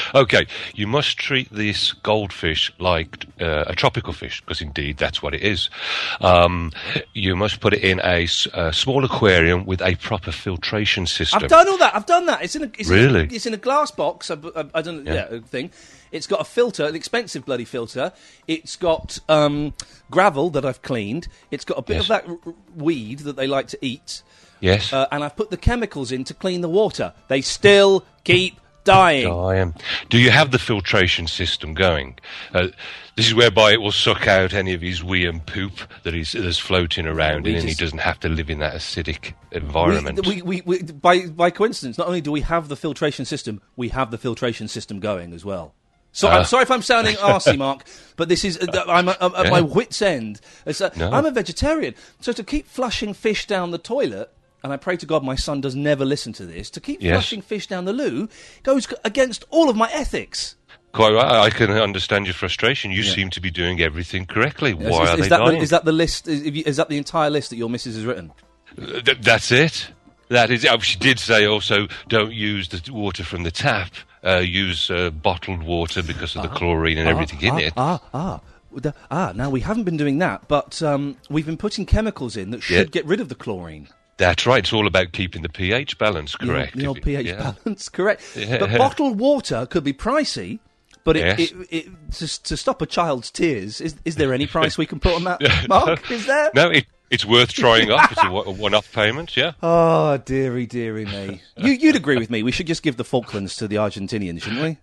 S7: Okay, you must treat this goldfish like uh, a tropical fish, because indeed that's what it is. Um, you must put it in a, s- a small aquarium with a proper filtration system.
S1: I've done all that. I've done that. It's in a it's
S7: Really?
S1: In a, it's in a glass box. I, I, I don't know.
S7: Yeah.
S1: Yeah, thing. It's got a filter, an expensive bloody filter. It's got um, gravel that I've cleaned. It's got a bit
S7: Yes.
S1: of that r- r- weed that they like to eat.
S7: Yes.
S1: Uh, and I've put the chemicals in to clean the water. They still keep dying.
S7: Dying. Do you have the filtration system going? Uh, this is whereby it will suck out any of his wee and poop that is that's floating around
S1: We
S7: in, and he
S1: just-
S7: doesn't have to live in that acidic environment.
S1: We, we, we, we, by, by coincidence, not only do we have the filtration system, we have the filtration system going as well. So
S7: Ah.
S1: I'm sorry if I'm sounding arsey, Mark, but this is uh, I'm, I'm at
S7: Yeah.
S1: my wit's end. It's, uh,
S7: No.
S1: I'm a vegetarian, so to keep flushing fish down the toilet, and I pray to God my son does never listen to this, to keep
S7: Yes.
S1: flushing fish down the loo goes c- against all of my ethics.
S7: Quite right. I can understand your frustration. You seem to be doing everything correctly.
S1: Is-
S7: Why
S1: is,
S7: are
S1: is
S7: they
S1: that
S7: dying?
S1: The, is that the list? Is, is that the entire list that your missus has written?
S7: Uh, th- that's it. That is. Oh, she did say also, don't use the water from the tap. Uh, use uh, bottled water because of the chlorine and everything in
S1: ah,
S7: it.
S1: Ah, ah. The- ah, now we haven't been doing that, but um, we've been putting chemicals in that should
S7: Yeah.
S1: get rid of the chlorine.
S7: That's right. It's all about keeping the pH balance correct.
S1: The old,
S7: If
S1: the
S7: it-
S1: old pH
S7: yeah.
S1: balance, correct.
S7: Yeah.
S1: But bottled water could be pricey, but it,
S7: Yes.
S1: it, it, to, to stop a child's tears, is, is there any price we can put on that, Mark? Is there?
S7: No, it, it's worth trying up. It's a, one- a one-off payment, yeah.
S1: Oh, dearie, dearie me. You, you'd agree with me. We should just give the Falklands to the Argentinians, shouldn't we?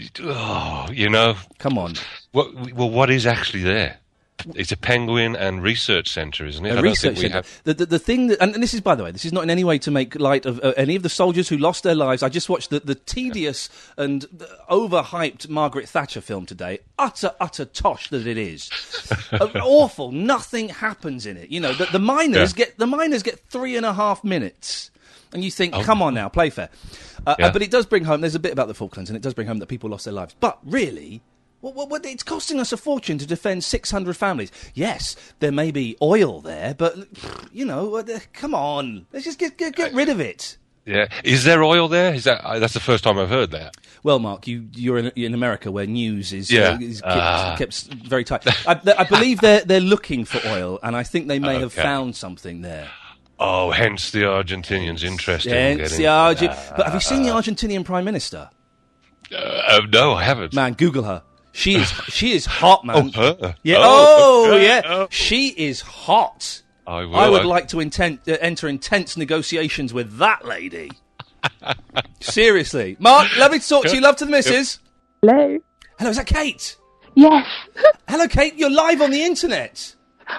S7: Oh, you know.
S1: Come on.
S7: What, well, what is actually there? It's a penguin and research centre, isn't it? I
S1: A
S7: don't
S1: research
S7: think we
S1: centre.
S7: have.
S1: The, the, the thing that, and this is, by the way, this is not in any way to make light of uh, any of the soldiers who lost their lives. I just watched the, the tedious and uh, overhyped Margaret Thatcher film today. Utter, utter tosh that it is. uh, awful. Nothing happens in it. You know, the, the miners
S7: Yeah.
S1: get the miners get three and a half minutes. And you think,
S7: Oh.
S1: come on now, play fair. Uh,
S7: Yeah.
S1: uh, but it does bring home, there's a bit about the Falklands, and it does bring home that people lost their lives. But really, what, what, what, it's costing us a fortune to defend six hundred families. Yes, there may be oil there, but, you know, uh, come on. Let's just get, get, get rid of it.
S7: Yeah. Is there oil there? Is that? Uh, that's the first time I've heard that.
S1: Well, Mark, you, you're in, in America where news is,
S7: Yeah.
S1: uh, is kept,
S7: Ah.
S1: kept very tight. I, I believe they're, they're looking for oil, and I think they may have
S7: Okay.
S1: found something there.
S7: Oh, hence the Argentinians' interest in
S1: Hence
S7: getting.
S1: the Argent- but have you seen the Argentinian Prime Minister?
S7: Uh, uh, no, I haven't.
S1: Man, Google her. She is she is hot, man.
S7: Oh, her?
S1: Yeah.
S7: Oh,
S1: Oh,
S7: okay.
S1: yeah.
S7: Oh.
S1: She is hot.
S7: I will.
S1: I would
S7: I-
S1: like to intent, uh, enter intense negotiations with that lady. Seriously, Mark. Lovely to talk to you. Love to the missus.
S5: Hello.
S1: Hello, is that Kate?
S5: Yes.
S1: Hello, Kate. You're live on the internet.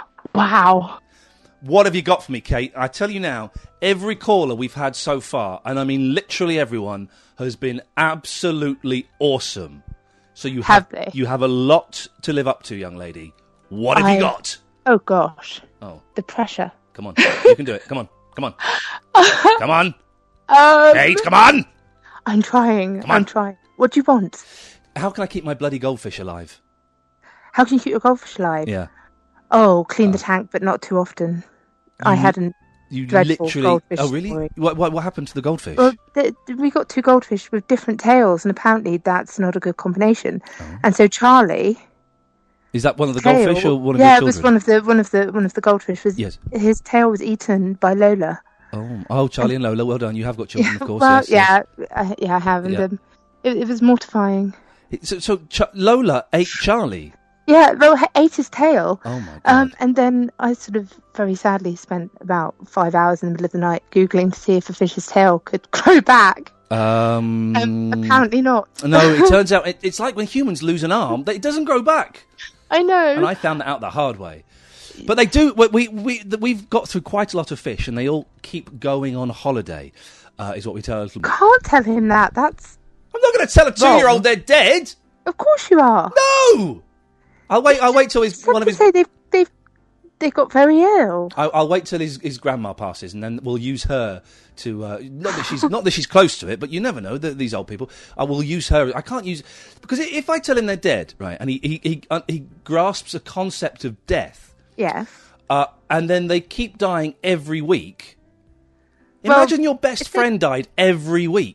S5: Wow.
S1: What have you got for me, Kate? I tell you now, every caller we've had so far, and I mean literally everyone, has been absolutely awesome. So you have,
S5: Have they?
S1: you have a lot to live up to, young lady. What have
S5: I-
S1: you got?
S5: Oh gosh.
S1: Oh,
S5: The pressure.
S1: come on, you can do it. Come on, come on, come on,
S5: Um,
S1: Kate, come on.
S5: I'm trying.
S1: on.
S5: I'm trying. What do you want?
S1: How can I keep my bloody goldfish alive?
S5: How can you keep your goldfish alive?
S1: Yeah,
S5: Oh, clean the tank, but not too often. I hadn't.
S1: you
S5: Dreadful
S1: literally.
S5: goldfish
S1: Oh, really?
S5: story.
S1: What, what what happened to the goldfish?
S5: Well, th- th- we got two goldfish with different tails, and apparently that's not a good combination.
S1: Oh.
S5: And so Charlie,
S1: Is that one of the
S5: tail,
S1: goldfish or one of
S5: yeah,
S1: your
S5: it was
S1: children?
S5: one of the one of the one of the goldfish. Was
S1: Yes.
S5: his tail was eaten by Lola.
S1: Oh, oh, Charlie and Lola. Well done. You have got children, of course.
S5: well,
S1: yes, yes.
S5: yeah, uh, yeah, I have, and
S1: Yeah.
S5: um, it, it was mortifying.
S1: So, so Ch- Lola ate Charlie.
S5: Yeah, well, he ate his tail.
S1: Oh my god!
S5: Um, and then I sort of very sadly spent about five hours in the middle of the night googling to see if a fish's tail could grow back.
S1: Um,
S5: Um, apparently not.
S1: no, it turns out it, it's like when humans lose an arm; that it doesn't grow back.
S5: I know.
S1: And I found that out the hard way. But they do. We we we- we've got through quite a lot of fish, and they all keep going on holiday. Uh, is what we tell them.
S5: Can't tell him that. That's
S1: I'm not going to tell a two-year-old they're dead.
S5: of course you are.
S1: No, I'll wait. I'll wait till his
S5: Some
S1: one of his.
S5: say they've they've they got very ill.
S1: I'll, I'll wait till his, his grandma passes, and then we'll use her to. Uh, not that she's not that she's close to it, but you never know. The, these old people. I will use her. I can't use because if I tell him they're dead, right, and he he he, uh, he grasps a concept of death,
S5: Yeah.
S1: uh, and then they keep dying every week.
S5: Well,
S1: Imagine your best
S5: if they-
S1: friend died every week.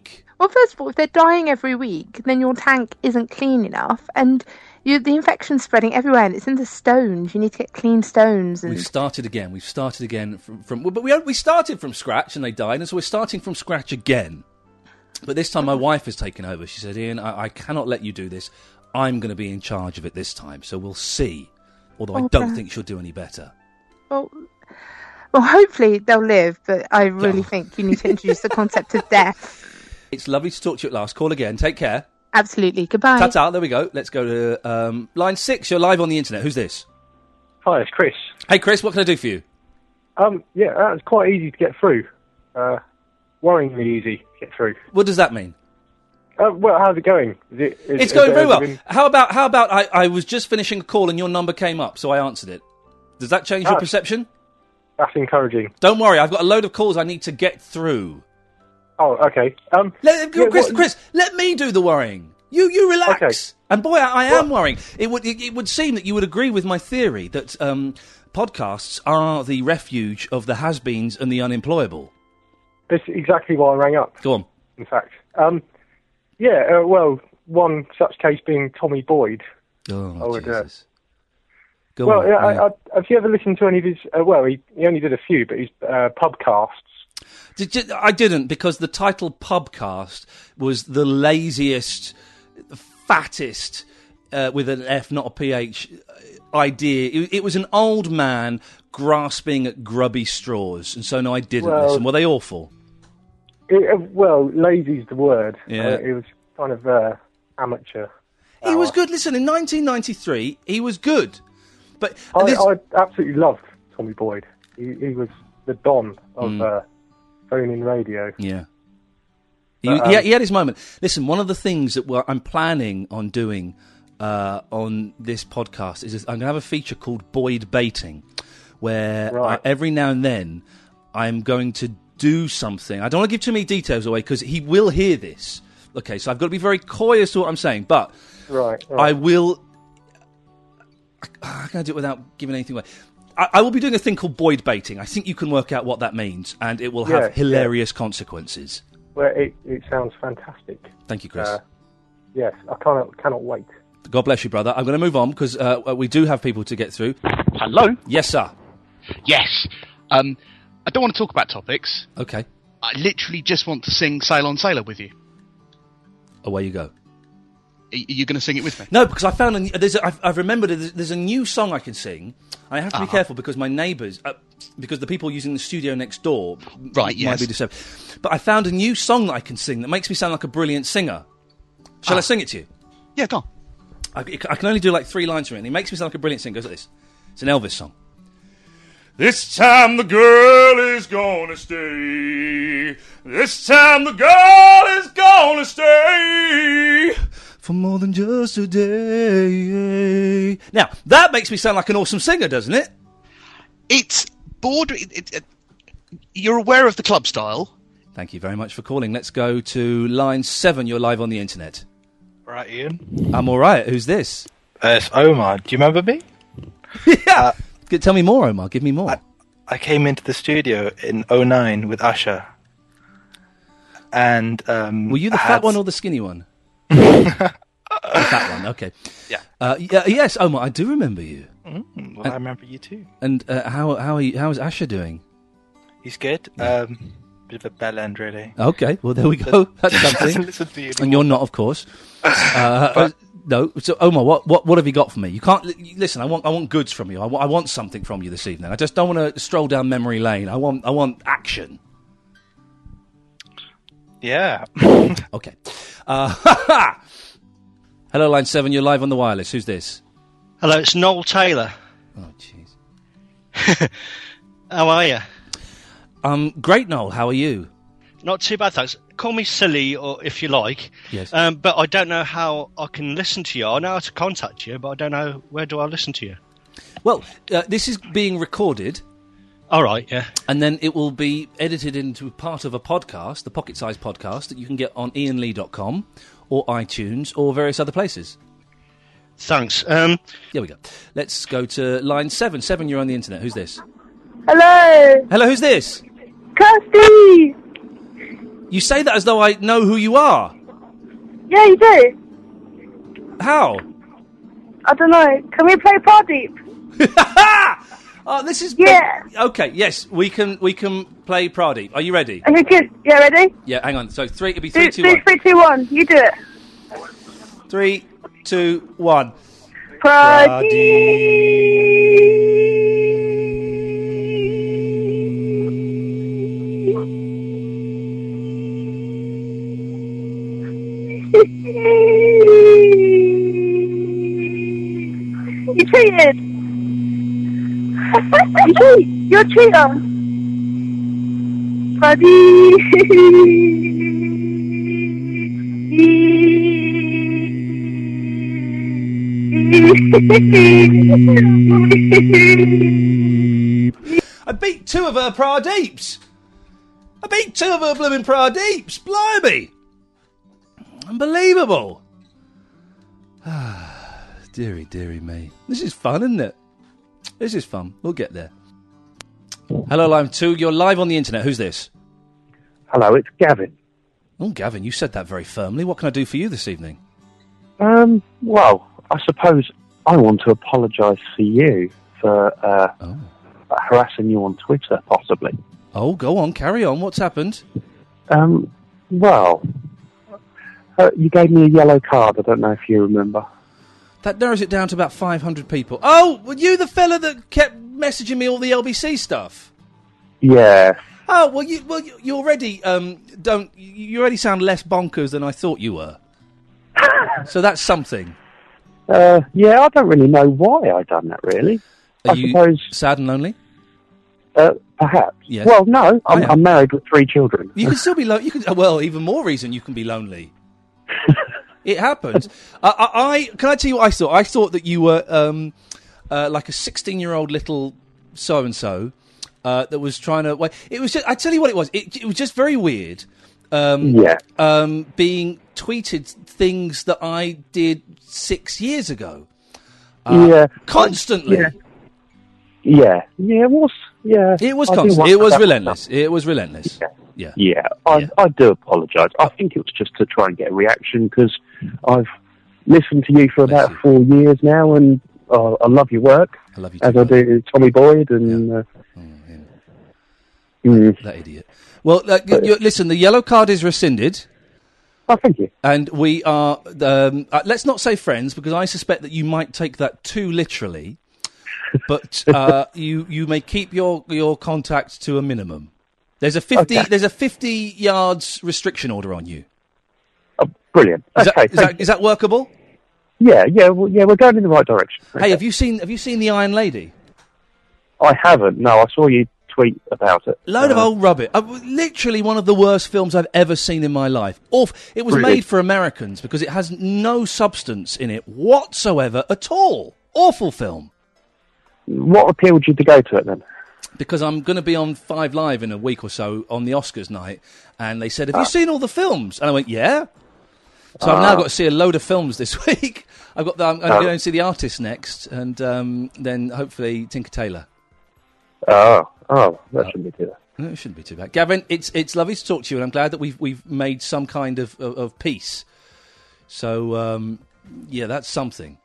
S5: Well, first of all, if they're dying every week, then your tank isn't clean enough, and you, the infection's spreading everywhere, and it's in the stones. You need to get clean stones. And...
S1: We've started again. We've started again from, from but we we started from scratch, and they died, and so we're starting from scratch again. But this time, my wife has taken over. She said, "Ian, I, I cannot let you do this. I'm going to be in charge of it this time. So we'll see. Although oh, I don't God. think she'll do any better."
S5: Well. Well, hopefully they'll live, but I really oh. think you need to introduce the concept of death.
S1: It's lovely to talk to you at last. Call again. Take care.
S5: Absolutely. Goodbye.
S1: Ta-ta. There we go. Let's go to um, line six. You're live on the internet. Who's this?
S8: Hi, it's Chris.
S1: Hey, Chris. What can I do for you?
S8: Um, yeah, uh, it's quite easy to get through. Uh, worryingly easy to get through.
S1: What does that mean?
S8: Uh, well, how's it going? Is it, is,
S1: it's going
S8: is
S1: very well.
S8: Been...
S1: How about how about I, I was just finishing a call and your number came up, so I answered it. Does that change ah. your perception?
S8: That's encouraging.
S1: Don't worry, I've got a load of calls I need to get through.
S8: Oh, okay. Um,
S1: let,
S8: yeah,
S1: Chris,
S8: what...
S1: Chris, let me do the worrying. You, you relax.
S8: Okay.
S1: And boy, I, I am worrying. It would, it, it would seem that you would agree with my theory that um, podcasts are the refuge of the has-beens and the unemployable.
S8: That's exactly why I rang up.
S1: Go on.
S8: In fact, um, yeah. Uh, well, one such case being Tommy Boyd.
S1: Oh,
S8: I would,
S1: Jesus.
S8: Uh,
S1: Go
S8: well,
S1: on,
S8: yeah,
S1: yeah.
S8: I, I, have you ever listened to any of his... Uh, well, he, he only did a few, but his uh, pubcasts.
S1: Did, I didn't, because the title Pubcast was the laziest, fattest, uh, with an F, not a P H, idea. It, it was an old man grasping at grubby straws, and so no, I didn't
S8: well,
S1: listen. Were they awful?
S8: It, uh, well, lazy's the word.
S1: Yeah.
S8: Uh, it was kind of uh, amateur.
S1: He hour. was good. Listen, in nineteen ninety-three, he was good. But
S8: I, I absolutely loved Tommy Boyd. He, he was the Don of mm. uh, phone-in radio.
S1: Yeah. He,
S8: but, um,
S1: he, he had his moment. Listen, one of the things that we're, I'm planning on doing uh, on this podcast is I'm going to have a feature called Boyd Baiting, where
S8: right.
S1: I, every now and then I'm going to do something. I don't want to give too many details away because he will hear this. Okay, so I've got to be very coy as to what I'm saying, but
S8: right, right.
S1: I will... I'm going to do it without giving anything away. I, I will be doing a thing called Boyd Baiting. I think you can work out what that means, and it will have
S8: yeah,
S1: hilarious
S8: yeah.
S1: consequences.
S8: Well, it, it sounds fantastic.
S1: Thank you, Chris.
S8: Uh, yes, I cannot cannot wait.
S1: God bless you, brother. I'm going to move on because uh, we do have people to get through.
S9: Hello?
S1: Yes, sir.
S9: Yes. Um, I don't want to talk about topics.
S1: Okay.
S9: I literally just want to sing Sail on Sailor with you.
S1: Away you go.
S9: Are you going to sing it with me?
S1: No, because I found a, there's a, I've, I've remembered there's, there's a new song I can sing. I have to be uh-huh. careful because my neighbours, uh, because the people using the studio next door,
S9: right,
S1: might
S9: yes.
S1: be disturbed. But I found a new song that I can sing that makes me sound like a brilliant singer. Shall
S9: ah.
S1: I sing it to you?
S9: Yeah, go on.
S1: I, I can only do like three lines from it. And it makes me sound like a brilliant singer. It goes like this. It's an Elvis song. This time the girl is gonna stay. This time the girl is gonna stay. For more than just a day. Now, that makes me sound like an awesome singer, doesn't it?
S9: It's border... It, it, it, you're aware of the club style?
S1: Thank you very much for calling. Let's go to line seven. You're live on the internet.
S10: Right, Ian?
S1: I'm all right. Who's this?
S10: Uh, it's Omar. Do you remember me?
S1: yeah. Uh, Tell me more, Omar. Give me more.
S10: I, I came into the studio in oh nine with Usher. And... Um,
S1: Were you the
S10: I
S1: fat
S10: had...
S1: one or the skinny one? The fat one, okay.
S10: Yeah.
S1: Uh, yeah. Yes, Omar, I do remember you.
S10: Mm, well,
S1: and,
S10: I remember you too.
S1: And uh, how how are you, how is Asher doing?
S10: He's good. Um, bit of a bell end, really.
S1: Okay, well there we go. That's something.
S10: Listen to you
S1: and you're not, of course. Uh, but, no. So Omar, what, what what have you got for me? You can't listen. I want I want goods from you. I, w- I want something from you this evening. I just don't want to stroll down memory lane. I want I want action.
S10: Yeah.
S1: Okay. Uh, hello, line seven. You're live on the wireless. Who's this?
S11: Hello, it's Noel Taylor.
S1: Oh, jeez.
S11: How are you?
S1: Um, great, Noel. How are you?
S11: Not too bad, thanks. Call me silly, or if you like.
S1: Yes.
S11: Um, but I don't know how I can listen to you. I know how to contact you, but I don't know where do I listen to you.
S1: Well, uh, this is being recorded.
S11: All right, yeah.
S1: And then it will be edited into part of a podcast, the Pocket Size Podcast, that you can get on ian lee dot com or iTunes or various other places.
S11: Thanks. Um,
S1: Here we go. Let's go to line seven. Seven, you're on the internet. Who's this?
S12: Hello.
S1: Hello, who's this?
S12: Kirsty.
S1: You say that as though I know who you are.
S12: Yeah, you do.
S1: How?
S12: I don't know. Can we play Pradeep?
S1: Oh, this is
S12: Yeah.
S1: Okay, yes, we can. We can play Pradeep. Are you ready?
S12: Okay, good. Yeah, ready?
S1: Yeah, hang on. So three. It'll be
S12: Three,
S1: three, two,
S12: three,
S1: one.
S12: three, two, one. You do it.
S1: Three, two, one.
S12: You cheated. You cheat. You're a cheater.
S1: I beat two of her Pradeeps. I beat two of her blooming Pradeeps. Blimey. Unbelievable. Deary, deary me. This is fun, isn't it? This is fun. We'll get there. Hello, Line two. You're live on the internet. Who's this?
S13: Hello, it's Gavin.
S1: Oh, Gavin, you said that very firmly. What can I do for you this evening?
S13: Um, well, I suppose I want to apologise for you for uh,
S1: oh.
S13: harassing you on Twitter, possibly.
S1: Oh, go on. Carry on. What's happened?
S13: Um, well, uh, you gave me a yellow card. I don't know if you remember.
S1: That narrows it down to about five hundred people. Oh, were you the fella that kept messaging me all the L B C stuff?
S13: Yeah.
S1: Oh, well, you well you, you already um don't you already sound less bonkers than I thought you were. So that's something.
S13: Uh, yeah, I don't really know why I done that. Really,
S1: Are
S13: I
S1: you
S13: suppose
S1: sad and lonely?
S13: Uh, perhaps.
S1: Yes.
S13: Well, no,
S1: I
S13: I'm,
S1: am.
S13: I'm married with three children.
S1: You can still be lonely. You can. Well, even more reason you can be lonely. It happens. I, I, I can I tell you what I thought? I thought that you were um, uh, like a sixteen-year-old little so and so that was trying to. Well, it was. Just, I tell you what it was. It, it was just very weird. Um,
S13: yeah.
S1: Um, being tweeted things that I did six years ago. Uh,
S13: yeah.
S1: Constantly.
S13: I, yeah. yeah. Yeah. It was. Yeah.
S1: It was
S13: I do
S1: constant.
S13: wonder
S1: It was
S13: about
S1: relentless. It was relentless.
S13: Yeah.
S1: Yeah.
S13: Yeah, I, I do apologise. I think it was just to try and get a reaction because I've listened to you for about
S1: you.
S13: four years now, and uh, I love your work.
S1: I love you
S13: as
S1: too,
S13: I do Tommy Boyd and.
S1: Yeah.
S13: Uh,
S1: oh, yeah.
S13: mm.
S1: That idiot. Well, uh, you, you, listen. The yellow card is rescinded.
S13: Oh, thank you.
S1: And we are. Um, uh, let's not say friends because I suspect that you might take that too literally. But uh, you you may keep your your contact to a minimum. There's a fifty.
S13: Okay.
S1: There's a fifty yards restriction order on you.
S13: Oh, brilliant.
S1: Is,
S13: okay,
S1: that, is, that, is that workable?
S13: Yeah, yeah, well, yeah. We're going in the right direction.
S1: Hey, have you seen Have you seen the Iron Lady?
S13: I haven't. No, I saw you tweet about it.
S1: Load
S13: uh,
S1: of old rubbish. Uh, literally one of the worst films I've ever seen in my life. Awf- it was
S13: Really?
S1: made for Americans because it has no substance in it whatsoever at all. Awful film.
S13: What appealed you to go to it then?
S1: Because I'm going to be on Five Live in a week or so on the Oscars night, and they said, have
S13: Ah.
S1: you seen all the films? And I went, yeah. So I've
S13: Ah.
S1: now got to see a load of films this week. I've got. The, I'm, I'm
S13: Oh.
S1: going to see The Artist next, and um, then hopefully Tinker Tailor.
S13: Oh, oh, that shouldn't be too bad.
S1: No, it shouldn't be too bad. Gavin, it's it's lovely to talk to you, and I'm glad that we've we've made some kind of of, of peace. So um, yeah, that's something.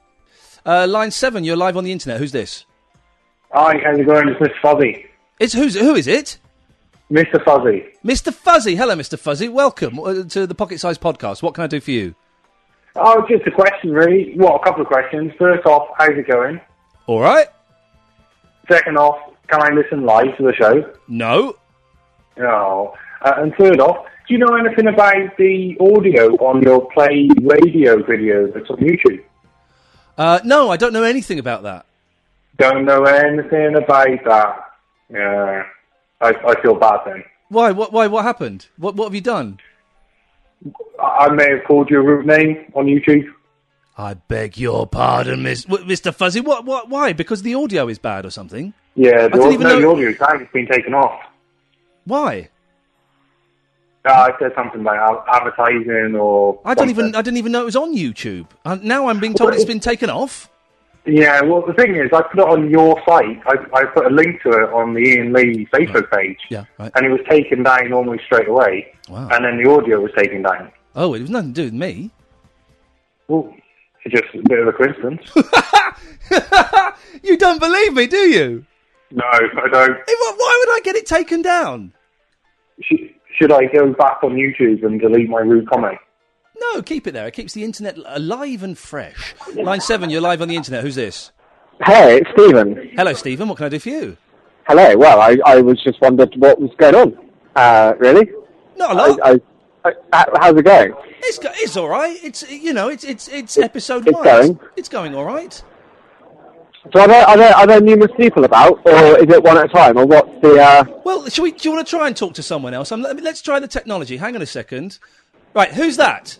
S1: Uh, line seven, you're live on the internet. Who's this?
S14: Hi, how's it going? It's Mister Fuzzy.
S1: It's who's who is it?
S14: Mister Fuzzy.
S1: Mister Fuzzy. Hello, Mister Fuzzy. Welcome uh, to the Pocket Size Podcast. What can I do for you?
S14: Oh, just a question, really. Well, a couple of questions. First off, how's it going?
S1: All right.
S14: Second off, can I listen live to the show?
S1: No.
S14: No. Uh, and third off, do you know anything about the audio on your Play Radio video that's on YouTube?
S1: Uh, no, I don't know anything about that.
S14: Don't know anything about that. Yeah. I, I feel bad then.
S1: Why? What? Why? What happened? What? What have you done?
S14: I, I may have called you a root name on YouTube.
S1: I beg your pardon, Miss, w- Mister Fuzzy. What? What? Why? Because the audio is bad or something?
S14: Yeah,
S1: I
S14: the,
S1: didn't even
S14: no,
S1: know.
S14: the audio tag has been taken off.
S1: Why?
S14: Uh, I said something about ad- advertising or.
S1: I don't
S14: something.
S1: even. I didn't even know it was on YouTube. Uh, now I'm being told it's been taken off.
S14: Yeah, well, the thing is, I put it on your site. I, I put a link to it on the Ian Lee Facebook page.
S1: Yeah, right.
S14: And it was taken down almost straight away.
S1: Wow.
S14: And then the audio was taken down.
S1: Oh, it was nothing to do with me.
S14: Well, it's just a bit of a coincidence.
S1: You don't believe me, do you?
S14: No, I don't.
S1: Hey, wh- Why would I get it taken down?
S14: Should, should I go back on YouTube and delete my rude comment?
S1: No, keep it there. It keeps the internet alive and fresh. Line seven, you're live on the internet. Who's this?
S15: Hey, it's Stephen.
S1: Hello, Stephen. What can I do for you?
S15: Hello. Well, I, I was just wondered what was going on. Uh, really?
S1: Not a lot.
S15: I, I, I, how's it going?
S1: It's go- it's all right. It's you know it's it's it's episode
S15: it's
S1: one.
S15: going.
S1: It's, it's going all right.
S15: So are there, are there are there numerous people about, or is it one at a time, or what's the? Uh...
S1: Well, shall we? Do you want to try and talk to someone else? Um, let me- let's try the technology. Hang on a second. Right, who's that?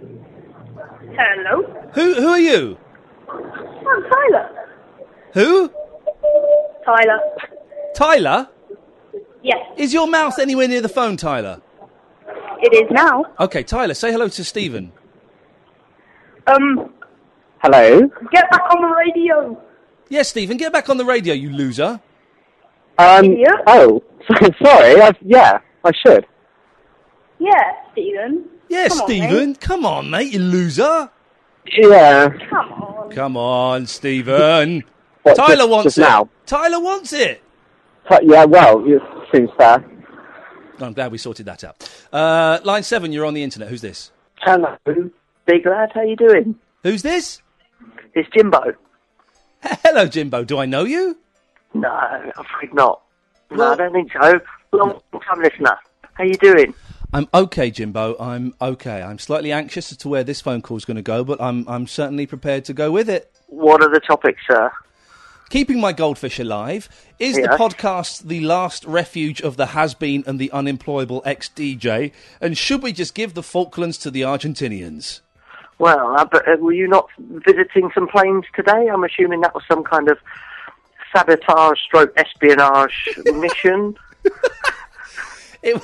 S12: Hello.
S1: Who who are you?
S12: I'm Tyler.
S1: Who?
S12: Tyler.
S1: Tyler?
S12: Yes,
S1: Is your mouth anywhere near the phone, Tyler?
S12: it is now.
S1: Okay, Tyler, say hello to Stephen.
S12: Um,
S15: Hello.
S12: get back on the radio.
S1: Yes, Stephen, get back on the radio, you loser.
S15: Um.
S12: Yeah.
S15: Oh, sorry. I, yeah, I should.
S12: Yeah, Stephen.
S1: Yes,
S12: Come on,
S1: Stephen.
S12: mate.
S1: Come on, mate, you loser.
S15: Yeah.
S12: Come on.
S1: Come on, Stephen.
S15: What,
S1: Tyler
S15: just-
S1: wants
S15: just
S1: it.
S15: now?
S1: Tyler wants it.
S15: But, yeah. Well, it seems fair.
S1: I'm glad we sorted that out. Uh, line seven, you're on the internet. Who's this?
S16: Hello, big lad. How you doing?
S1: Who's this?
S16: It's Jimbo.
S1: Hello, Jimbo. Do I know you?
S16: No, I'm afraid not. No, I don't think so. Long time listener. How you doing?
S1: I'm okay, Jimbo. I'm okay. I'm slightly anxious as to where this phone call's going to go, but I'm I'm certainly prepared to go with it.
S16: What are the topics, sir?
S1: Keeping my goldfish alive. Is the
S16: Yes.
S1: podcast the last refuge of the has-been and the unemployable ex-D J? And should we just give the Falklands to the Argentinians?
S16: Well, uh, but uh, were you not visiting some planes today? I'm assuming that was some kind of sabotage stroke espionage mission.
S1: It,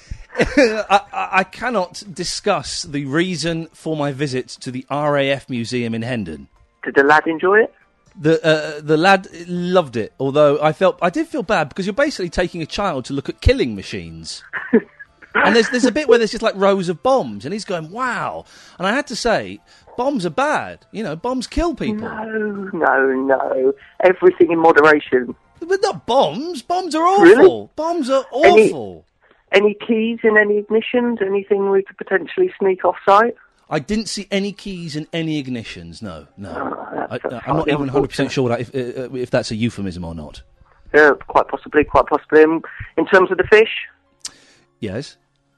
S1: I, I I cannot discuss the reason for my visit to the R A F Museum in Hendon.
S16: Did the lad enjoy it?
S1: The uh, the lad loved it, although I felt I did feel bad because you're basically taking a child to look at killing machines. And there's there's a bit where there's just like rows of bombs, and he's going, "Wow!" And I had to say, bombs are bad. You know, bombs kill people.
S16: No, no, no. Everything in moderation.
S1: But not bombs. Bombs are awful.
S16: Really?
S1: Bombs are
S16: Any-
S1: awful.
S16: Any keys in any ignitions? Anything we could potentially sneak off site?
S1: I didn't see any keys in any ignitions. No, no.
S16: Oh,
S1: I,
S16: that's
S1: I'm not
S16: slightly
S1: even one hundred percent sure that if, uh, if that's a euphemism or not.
S16: Yeah, quite possibly, quite possibly. Um, in terms of the fish,
S1: Yes.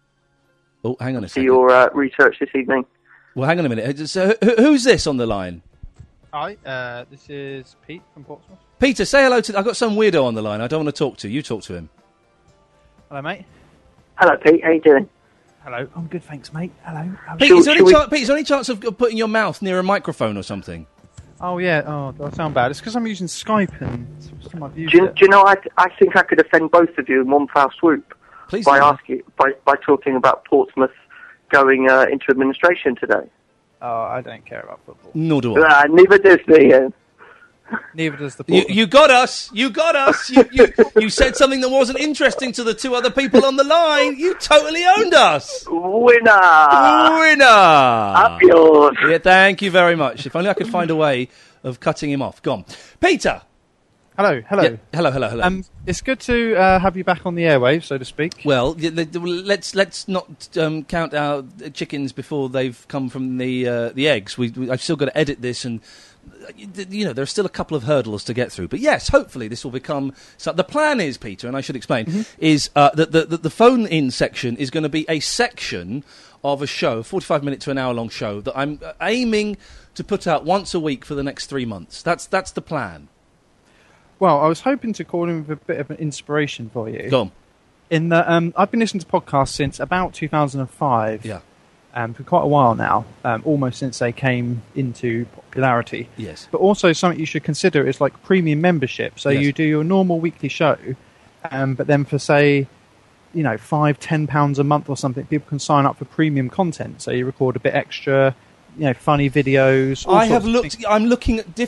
S1: Oh, hang on a
S16: to
S1: second.
S16: your uh, research this evening.
S1: Well, hang on a minute. So, who, who's this on the line?
S17: Hi, uh, this is Pete from Portsmouth.
S1: Peter, say hello to... I've got some weirdo on the line I don't want to talk to. You talk to him.
S17: Hello, mate.
S16: Hello, Pete. How you doing?
S17: Hello. I'm good, thanks, mate. Hello. How
S1: Pete, is there, any chan- Pete, is there any chance of putting your mouth near a microphone or something?
S17: Oh, yeah. Oh, do I sound bad? It's because I'm using Skype and some of you.
S16: Do you, do you know, I, I think I could offend both of you in one foul swoop.
S1: Please
S16: by
S1: do.
S16: asking, by, by talking about Portsmouth going uh, into administration today.
S17: Oh, I don't care about football.
S1: Nor do I.
S16: Uh, neither does me, Ian.
S17: Neither does the
S1: You,
S17: Portsmouth.
S1: you got us. You got us. You, you, you said something that wasn't interesting to the two other people on the line. You totally owned us.
S16: Winner.
S1: Winner.
S16: Up yours.
S1: Yeah, thank you very much. If only I could find a way of cutting him off. Go on. Peter.
S17: Hello, hello.
S1: Yeah, hello, hello, hello.
S17: Um, it's good to uh, have you back on the airwaves, so to speak.
S1: Well, y- the- the- let's let's not um, count our chickens before they've come from the uh, the eggs. We, we I've still got to edit this, and uh, you know there are still a couple of hurdles to get through. But yes, hopefully this will become. So the plan is, Peter, and I should explain,
S17: Mm-hmm.
S1: is uh, that the, the the phone in section is going to be a section of a show, forty-five minute to an hour long show that I'm uh, aiming to put out once a week for the next three months. That's that's the plan.
S17: Well, I was hoping to call in with a bit of an inspiration for you.
S1: Go on.
S17: In that, um, I've been listening to podcasts since about two thousand five.
S1: Yeah.
S17: Um, for quite a while now, um, almost since they came into popularity.
S1: Yes.
S17: But also something you should consider is like premium membership. So
S1: Yes.
S17: you do your normal weekly show, um, but then for say, you know, five, ten pounds a month or something, people can sign up for premium content. So you record a bit extra, you know, funny videos. all
S1: I
S17: sorts
S1: have
S17: of
S1: looked. I'm looking at different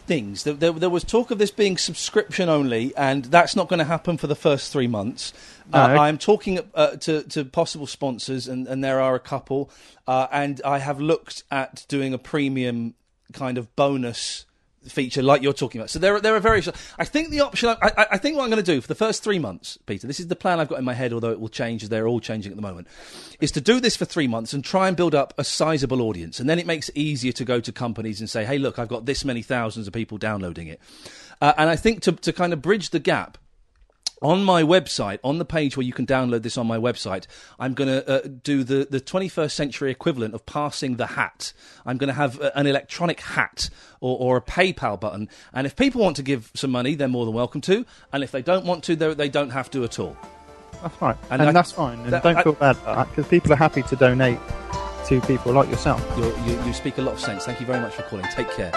S1: things. There, there, there was talk of this being subscription only, and that's not going to happen for the first three months.
S17: No.
S1: Uh, I'm talking uh, to, to possible sponsors, and, and there are a couple, uh, and I have looked at doing a premium kind of bonus feature like you're talking about. So there are, there are various... I think the option... I, I, I think what I'm going to do for the first three months, Peter, this is the plan I've got in my head, although it will change as they're all changing at the moment, is to do this for three months and try and build up a sizable audience. And then it makes it easier to go to companies and say, hey, look, I've got this many thousands of people downloading it. Uh, and I think to, to kind of bridge the gap, on my website, on the page where you can download this on my website, I'm going to uh, do the, the twenty-first century equivalent of passing the hat. I'm going to have uh, an electronic hat or, or a PayPal button. And if people want to give some money, they're more than welcome to. And if they don't want to, they don't have to at all.
S17: That's right.
S1: And
S17: And,
S1: I-
S17: that's fine. And
S1: that-
S17: don't
S1: I-
S17: feel bad about that, because people are happy to donate to people like yourself.
S1: You're, you, you speak a lot of sense. Thank you very much for calling. Take care.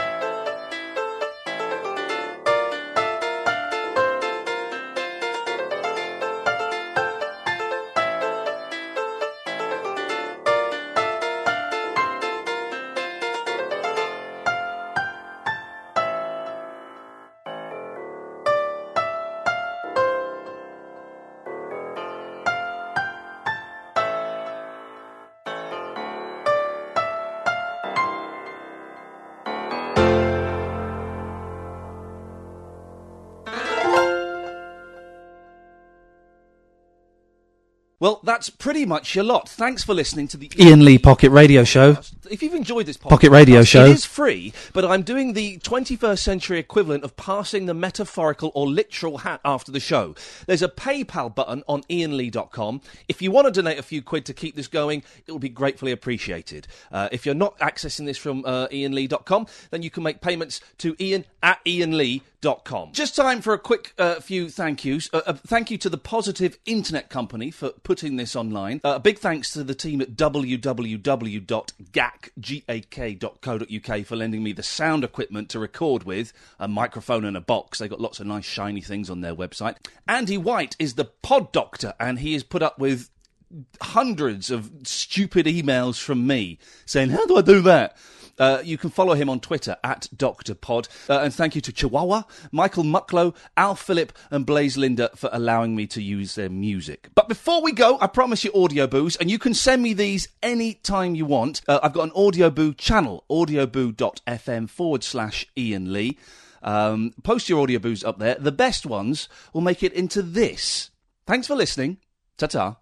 S1: Well, that's pretty much your lot. Thanks for listening to the Ian Lee Pocket Radio Show. If you've enjoyed this
S18: Pocket Radio Show.
S1: it is free, but I'm doing the twenty-first century equivalent of passing the metaphorical or literal hat after the show. There's a PayPal button on ian lee dot com. If you want to donate a few quid to keep this going, it will be gratefully appreciated. Uh, if you're not accessing this from uh, ian lee dot com, then you can make payments to ian at ian lee dot com. Just time for a quick uh, few thank yous. Uh, a thank you to the Positive Internet Company for putting this online. Uh, a big thanks to the team at w w w dot gak dot co dot u k for lending me the sound equipment to record with, a microphone and a box. They've got lots of nice shiny things on their website. Andy White is the pod doctor, and he has put up with hundreds of stupid emails from me saying, how do I do that? Uh, you can follow him on Twitter at Doctor Pod. Uh, and thank you to Chihuahua, Michael Mucklow, Al Phillip and Blaze Linda for allowing me to use their music. But before we go, I promise you audio boos, and you can send me these any time you want. Uh, I've got an audio boo channel, audioboo.fm forward slash Ian Lee. Um, post your audio boos up there. The best ones will make it into this. Thanks for listening. Ta-ta.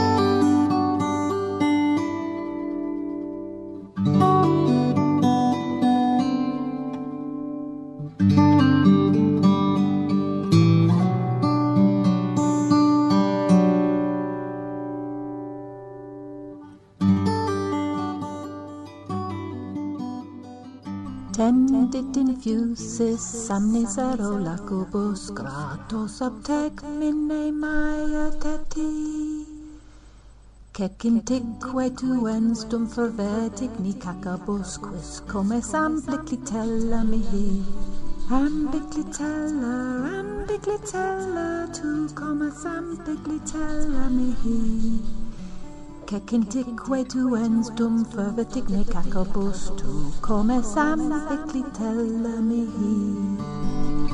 S19: Tendit infusis samnis erolacubus gratos obtec minne maia teti. Cecintique tuens dum fervetic ni cacabus quis comes ambiclitella mihi. Ambiclitella, ambiclitella, tu comes ambiclitella mihi. Cecintique tuens dum fervetic ne cacabus tu comes ambiclitella mihi.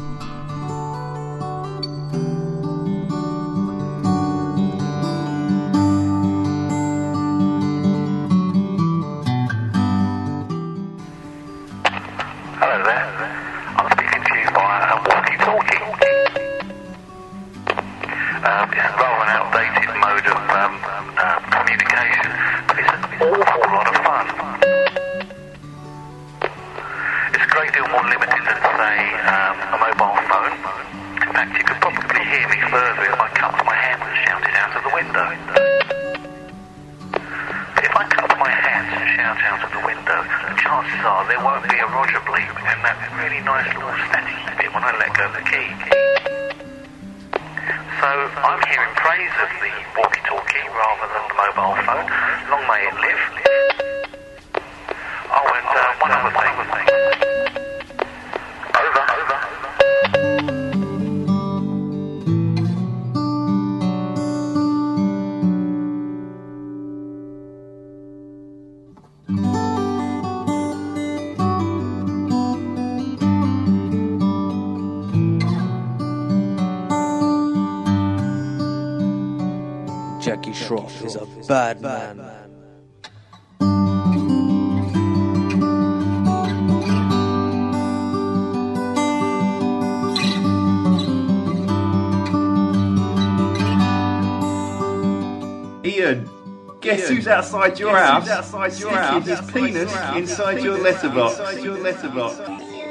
S20: Hello there. I'm speaking to you via a walkie-talkie. Um, it's rather an outdated mode of um, uh, communication, but it's an awful lot of fun. It's a great deal more limited than, say, um, a mobile phone. In fact, you could probably hear me further if I cut my hands and shouted out of the window. But if I cut my hands and shout out of the window, the chances are there won't be a Roger bleep and that really nice little static bit when I let go of the key. So I'm hearing praise of the walkie-talkie rather than the mobile phone. Long may it live. Oh, and uh, one other thing. Over, over.
S18: Petrov is a bad man.
S21: Ian, guess
S22: Ian,
S21: who's outside your
S22: guess
S21: house?
S22: who's outside your
S21: sticking
S22: house?
S21: his
S22: Outside
S21: penis
S22: your house.
S21: inside your
S22: Penis
S21: letterbox.
S22: inside your letterbox.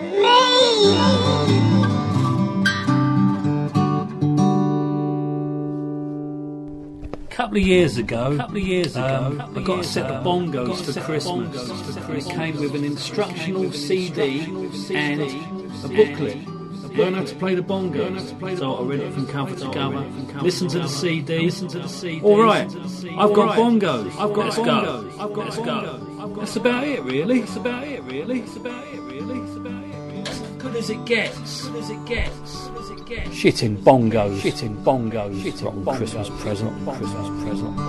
S23: couple of years ago, couple of years ago, um, I got a set of bongos for Christmas. It came with an instructional C D and a booklet. Learn how to play the bongos. So I read it from cover to cover. Listen to the C D. Listen to the C D. All right, I've got bongos. I've got bongos. I've got Let's go. That's about it, really. That's about it, really. That's about it, really. That's about it, really. As good as it gets. Good as it gets. Shitting bongos. Shitting bongos. Shitting bongos. Christmas present. Christmas present.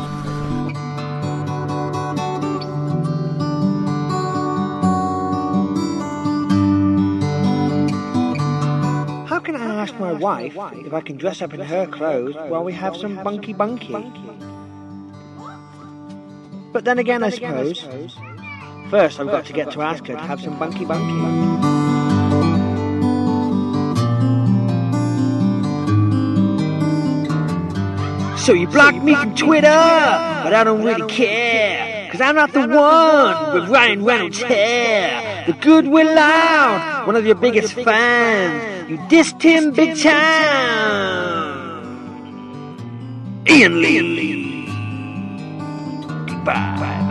S24: How can I ask my wife if I can dress up in her clothes while we have some bunky bunky? But then again, I suppose, first I've got to get to ask her to have some bunky bunky. So you blocked me from Twitter, but I don't really care, cause I'm not the one with Ryan Reynolds' hair. The good Will Loud, one of your biggest fans. You dissed him big time. Ian Lee. Goodbye.